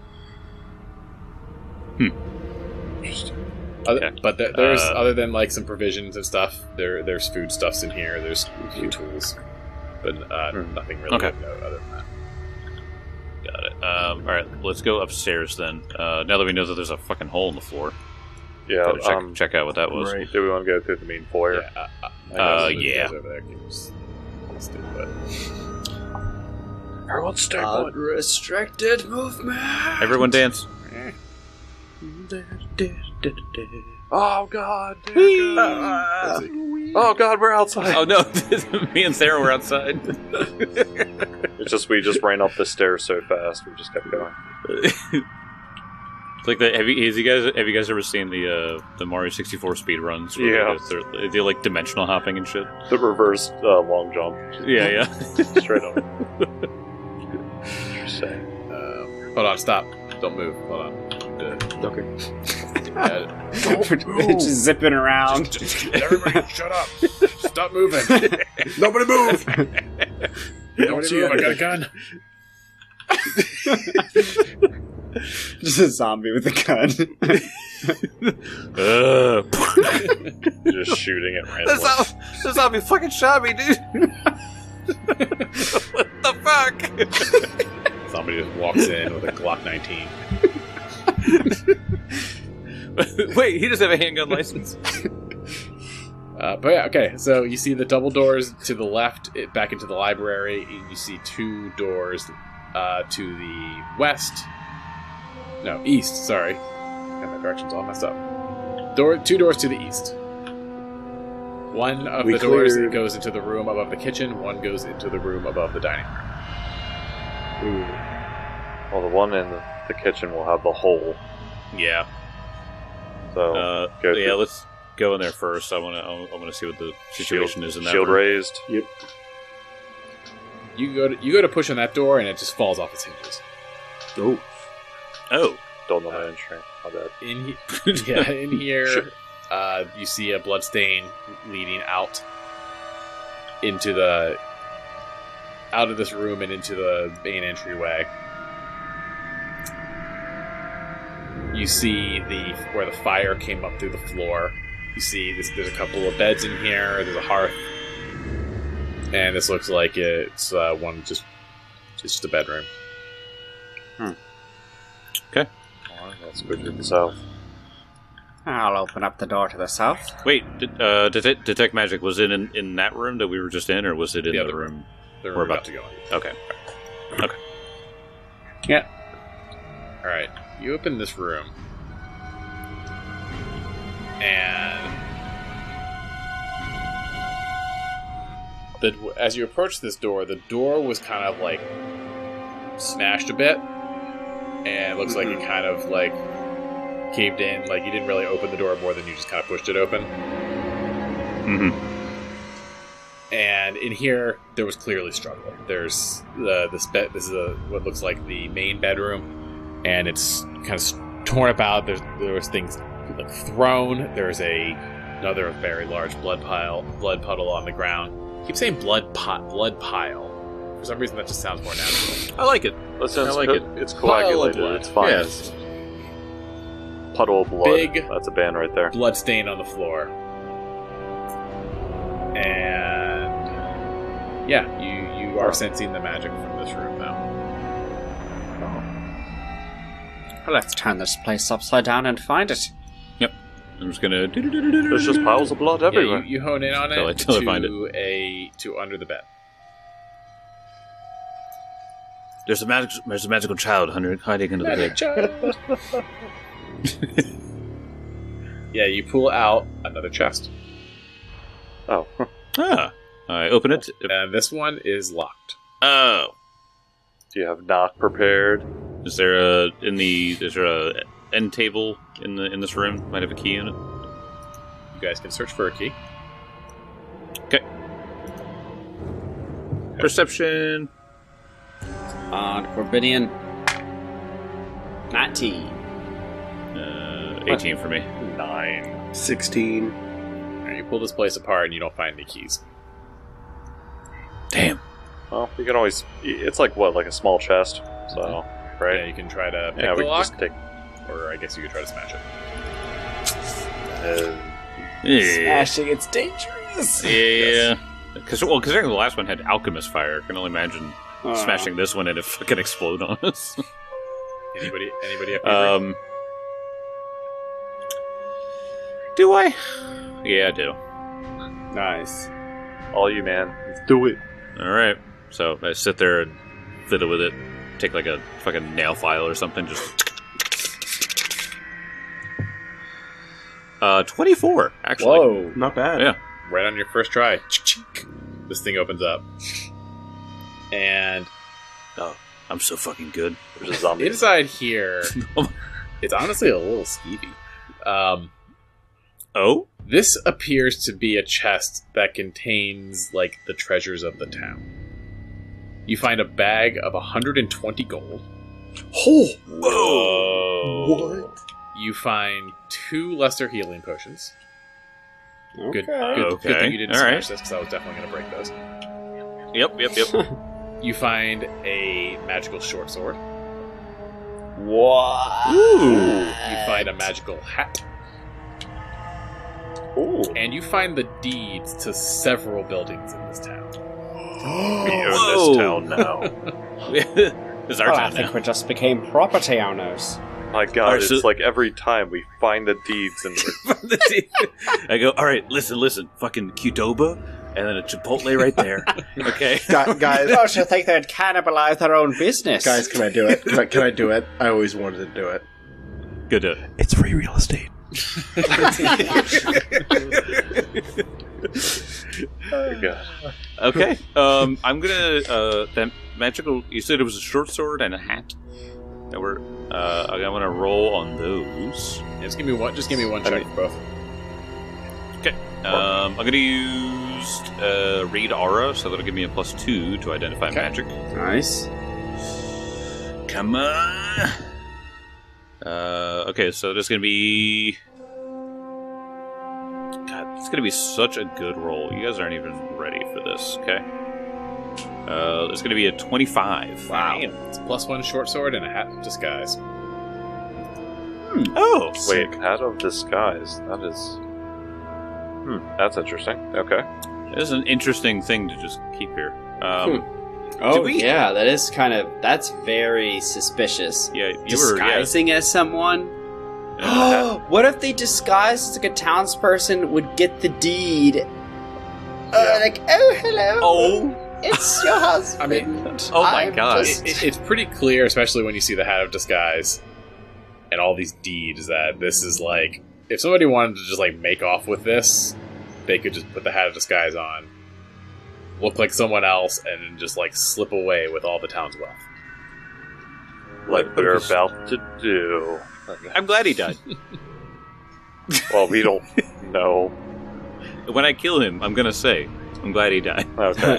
Other, Okay. But th- there's Uh, other than like some provisions and stuff. There there's food stuffs in here. There's a few tools, but uh, Hmm. nothing really Okay. of note other than that. Got it. Um. All right. Let's go upstairs then. Uh. Now that we know that there's a fucking hole in the floor, Yeah. gotta check Um, check out what that was. Right. do we want to go through the main foyer? Yeah, uh, uh, I Uh, know those yeah. guys over there keep us listed, but Everyone stay Uh, put. Unrestricted movement. Everyone dance. Oh God! dear God. Oh God, we're outside. Oh no! Me and Sarah were outside. It's just we just ran up the stairs so fast. We just kept going. It's like the have you, has you guys have you guys ever seen the uh, the Mario sixty-four speed runs? where Yeah. they, go through- they like dimensional hopping and shit. The reverse uh, long jump, Yeah, yeah. straight up. Interesting. um, hold on, stop, don't move. Hold on. Uh, Okay. uh, Just zipping around. everybody, shut up! Stop moving! Nobody move! Nobody move! I got a gun. Just a zombie with a gun. uh, Just shooting at random. the zombie fucking shot me, dude. What the fuck? Somebody just walks in with a Glock nineteen. Wait, he doesn't have a handgun license. Uh, but yeah, okay. So you see the double doors to the left, it, back into the library. You see two doors uh, to the west. No, east. Sorry, got my directions all messed up. Door, two doors to the east. One of We the doors cleared- goes into the room above the kitchen. One goes into the room above the dining room. Well, the one in the, the kitchen will have the hole. Yeah. So Uh, go yeah. through- Let's go in there first. I want to. I want to see what the situation is in that shield room. raised. Yep. you go to you go to push on that door, and it just falls off its hinges. Oh. Oh. Don't know my insurance. My bad. In he- yeah, in here, uh, you see a bloodstain leading out into the out of this room and into the main entryway. You see the where the fire came up through the floor. You see this, there's a couple of beds in here. There's a hearth, and this looks like it's uh, one just it's just a bedroom. Okay. Alright, let's go to the south. I'll open up the door to the south. Wait, did, uh, detect, detect magic, was it in, in that room that we were just in, or was it in The the, other room? The room We're about about to go in. Okay. Okay. Yeah. All right. You open this room, and the, as you approach this door, the door was kind of like smashed a bit, and it looks Mhm. like it kind of like caved in. Like you didn't really open the door more than you just kind of pushed it open. Mm-hmm. And in here, there was clearly struggle. There's uh, this bed. This is a, what looks like the main bedroom, and it's kind of torn about. There's there was things like thrown. There's a another very large blood pile, blood puddle on the ground. I keep saying blood pot, blood pile. For some reason, that just sounds more natural. I like it. Listen, I it's, like co- it. it's Pile of coagulated. blood. It's fine. Yes. Puddle of blood. Big- That's a band right there. Blood stain on the floor, and yeah, you you are sensing the magic from this room now. Let's turn this place upside down and find it. I'm just gonna. There's just piles of blood Yeah, everywhere. you, you hone in on it Till I- till I to find a to under the bed. There's a magic. There's a magical child hiding hiding under the bed. Yeah, you pull out another chest, Oh, Ah, I open it. and this one is locked. Oh, do you have knock prepared? is there a in the? Is there a end table in the in this room? Might have a key in it. You guys can search for a key. Perception. On Corbinian. nineteen. Uh, eighteen for me. Nine. sixteen. And you pull this place apart, and you don't find any keys. Damn. Well, you can always. It's like what, like a small chest. So, Yeah, right? you can try to pick Yeah, the we can lock, just take. or I guess you could try to smash it. Uh, Yeah. Smashing, it's dangerous. Yeah. Because well, considering the last one had alchemist fire, I can only imagine Uh, smashing this one and it fucking explode on us. Anybody? Anybody have any um. Do I? Yeah, I do. Nice. all you, man. Let's do it. All right. So I sit there and fiddle with it. Take like a fucking nail file or something. Just. Uh, twenty-four actually. Whoa. Not bad. Yeah. right on your first try? This thing opens up, and I'm so fucking good. There's a zombie. inside here, it's honestly a little skeevy. Um, Oh. this appears to be a chest that contains like the treasures of the town. You find a bag of one hundred twenty gold. Oh, Whoa. what? You find two lesser healing potions. Good, good, Okay. good thing you didn't All smash right. this because I was definitely going to break those. Yep. Yep. Yep. You find a magical short sword. What? Ooh. You find a magical hat. Ooh. And you find the deeds to several buildings in this town. We own Whoa. this town now. It's our Well, I time think now. we just became property owners. My God, Alright, it's so- like every time we find the deeds and we're I go, all right, listen, listen, fucking Qdoba, and then a Chipotle right there. Okay. Gu- guys, Don't you think they'd cannibalize their own business? guys, can I do it? Can I, can I do it? I always wanted to do it. Good to It's free real estate. oh God. Okay. Um, I'm gonna uh that magical. You said it was a short sword and a hat. That were. Uh, I'm gonna roll on those. Yeah, just give me one. Just give me one I check mean- for both. Okay. Um, I'm gonna use used uh, Read Aura, so that'll give me a plus two to identify Okay. magic. Nice. Come on. Uh, okay, so there's gonna be. God, it's gonna be such a good roll. You guys aren't even ready for this, okay? Uh, it's gonna be a twenty-five. Wow. It's plus one short sword and a hat of disguise. Oh, Wait, Hat of Disguise. That is. Hmm, that's interesting. Okay. It is an interesting thing to just keep here. Um, Oh, we- yeah, that is kind of... That's very suspicious. yeah, you were. Yeah, Disguising as someone? uh, What if they disguised as like a townsperson would get the deed? Uh, Yeah. like, oh, hello. oh, It's your husband. I mean, oh my I'm god! just- It, it's pretty clear, especially when you see the hat of disguise and all these deeds, that this is like, if somebody wanted to just like make off with this, they could just put the hat of disguise on, look like someone else, and then just like slip away with all the town's wealth. Like we're about to do. I'm glad he died. Well, we don't know. When I kill him, I'm gonna say, I'm glad he died. Okay.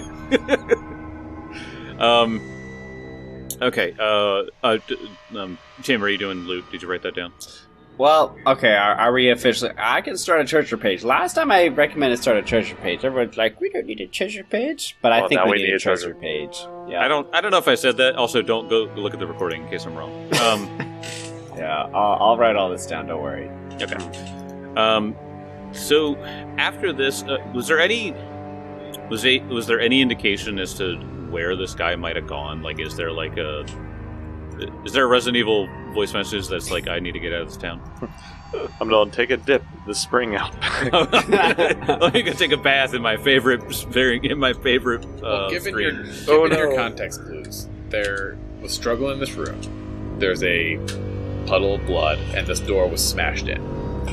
um. Okay. Uh. uh d- um. Tim, are you doing loot? Did you write that down? Well, okay, are, are we officially... I can start a treasure page. Last time I recommended start a treasure page, everyone's like, we don't need a treasure page. But I Well, think now we, we need, need a a treasure, treasure. page. Yeah, I don't. I don't know if I said that. Also, don't go look at the recording in case I'm wrong. Um. Yeah, I'll, I'll write all this down, don't worry. Okay. Um, so after this, uh, was there any was a, was there any indication as to where this guy might have gone? Like, is there like a is there a Resident Evil voice message that's like, I need to get out of this town? I'm gonna take a dip. The spring out. Let me go take a bath in my favorite in my favorite uh, Well, given screen. your, Oh, given your no. context clues, there was struggle in this room. There's a puddle of blood, and this door was smashed in.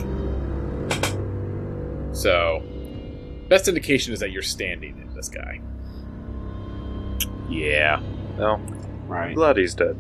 So, best indication is that you're standing in this guy. Yeah, No, I'm Right. glad he's dead.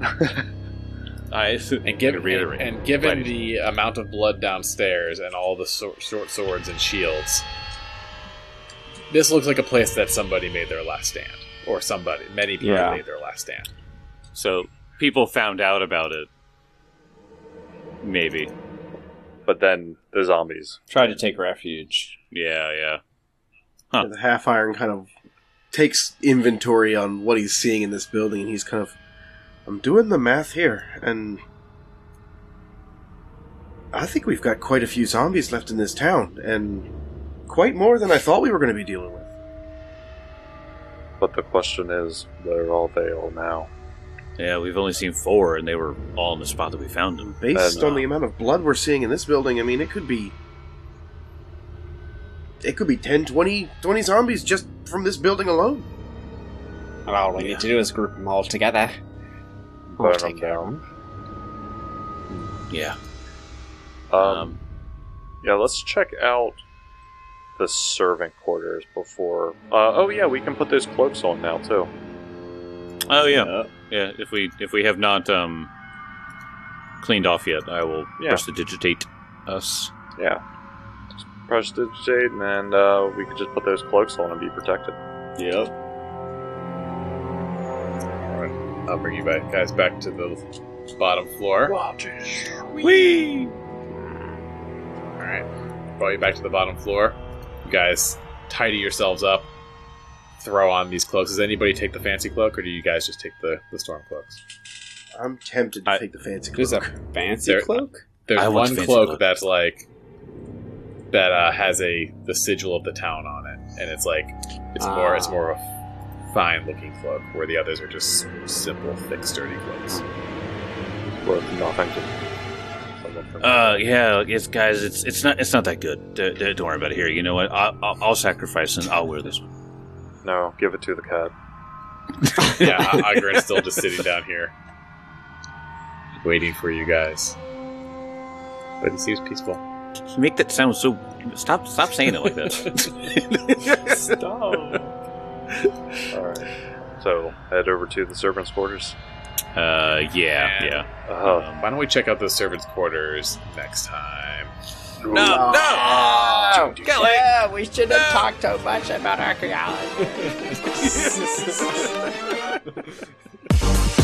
I And given reiterate. and, and Glad given he's- the amount of blood downstairs and all the so- short swords and shields, this looks like a place that somebody made their last stand, or somebody, many people Yeah. made their last stand. So people found out about it. Maybe. But then the zombies. Try to take refuge. Yeah, yeah. Huh. The half iron kind of takes inventory on what he's seeing in this building, and he's kind of, I'm doing the math here, and I think we've got quite a few zombies left in this town, and quite more than I thought we were going to be dealing with. But the question is, where are they all now? Yeah, we've only seen four, and they were all in the spot that we found them. Based And, uh, on the amount of blood we're seeing in this building, I mean, it could be. It could be ten, twenty, twenty zombies just from this building alone. And all we Yeah. need to do is group them all together. Burn I'll them take care of down. them. Yeah. Um, Um, yeah, let's check out the servant quarters before. Uh, oh yeah, we can put those cloaks on now too. Oh yeah, Uh, yeah. If we if we have not um cleaned off yet, I will Yeah. prestidigitate us. Yeah, just prestidigitate, and uh, we could just put those cloaks on and be protected. Yep. Alright, I'll bring you back, guys back to the bottom floor. Whee! Alright, brought you back to the bottom floor. You guys tidy yourselves up, throw on these cloaks. Does anybody take the fancy cloak, or do you guys just take the, the storm cloaks? I'm tempted to I- take the fancy There's a cloak. fancy There- cloak? There's I want one the fancy cloak cloak. that's like that uh, has a the sigil of the town on it, and it's like it's more it's Ah. more of a fine looking cloak, where the others are just simple, thick, sturdy cloaks. Worth nothing to someone from- Uh, yeah, yes, guys. It's it's not it's not that good. D- d- don't worry about it. Here, you know what? I'll, I'll, I'll sacrifice and I'll wear this one. No, give it to the cat. Yeah, Ogren's still just sitting down here, waiting for you guys. But he seems peaceful. You make that sound so. Stop! Stop saying it like that. All right. So head over to the servants' quarters. uh, yeah, yeah. Uh, Um, Why don't we check out those servants' quarters next time? no, no! Kelly! Yeah, we shouldn't No. have talked so much about archaeology.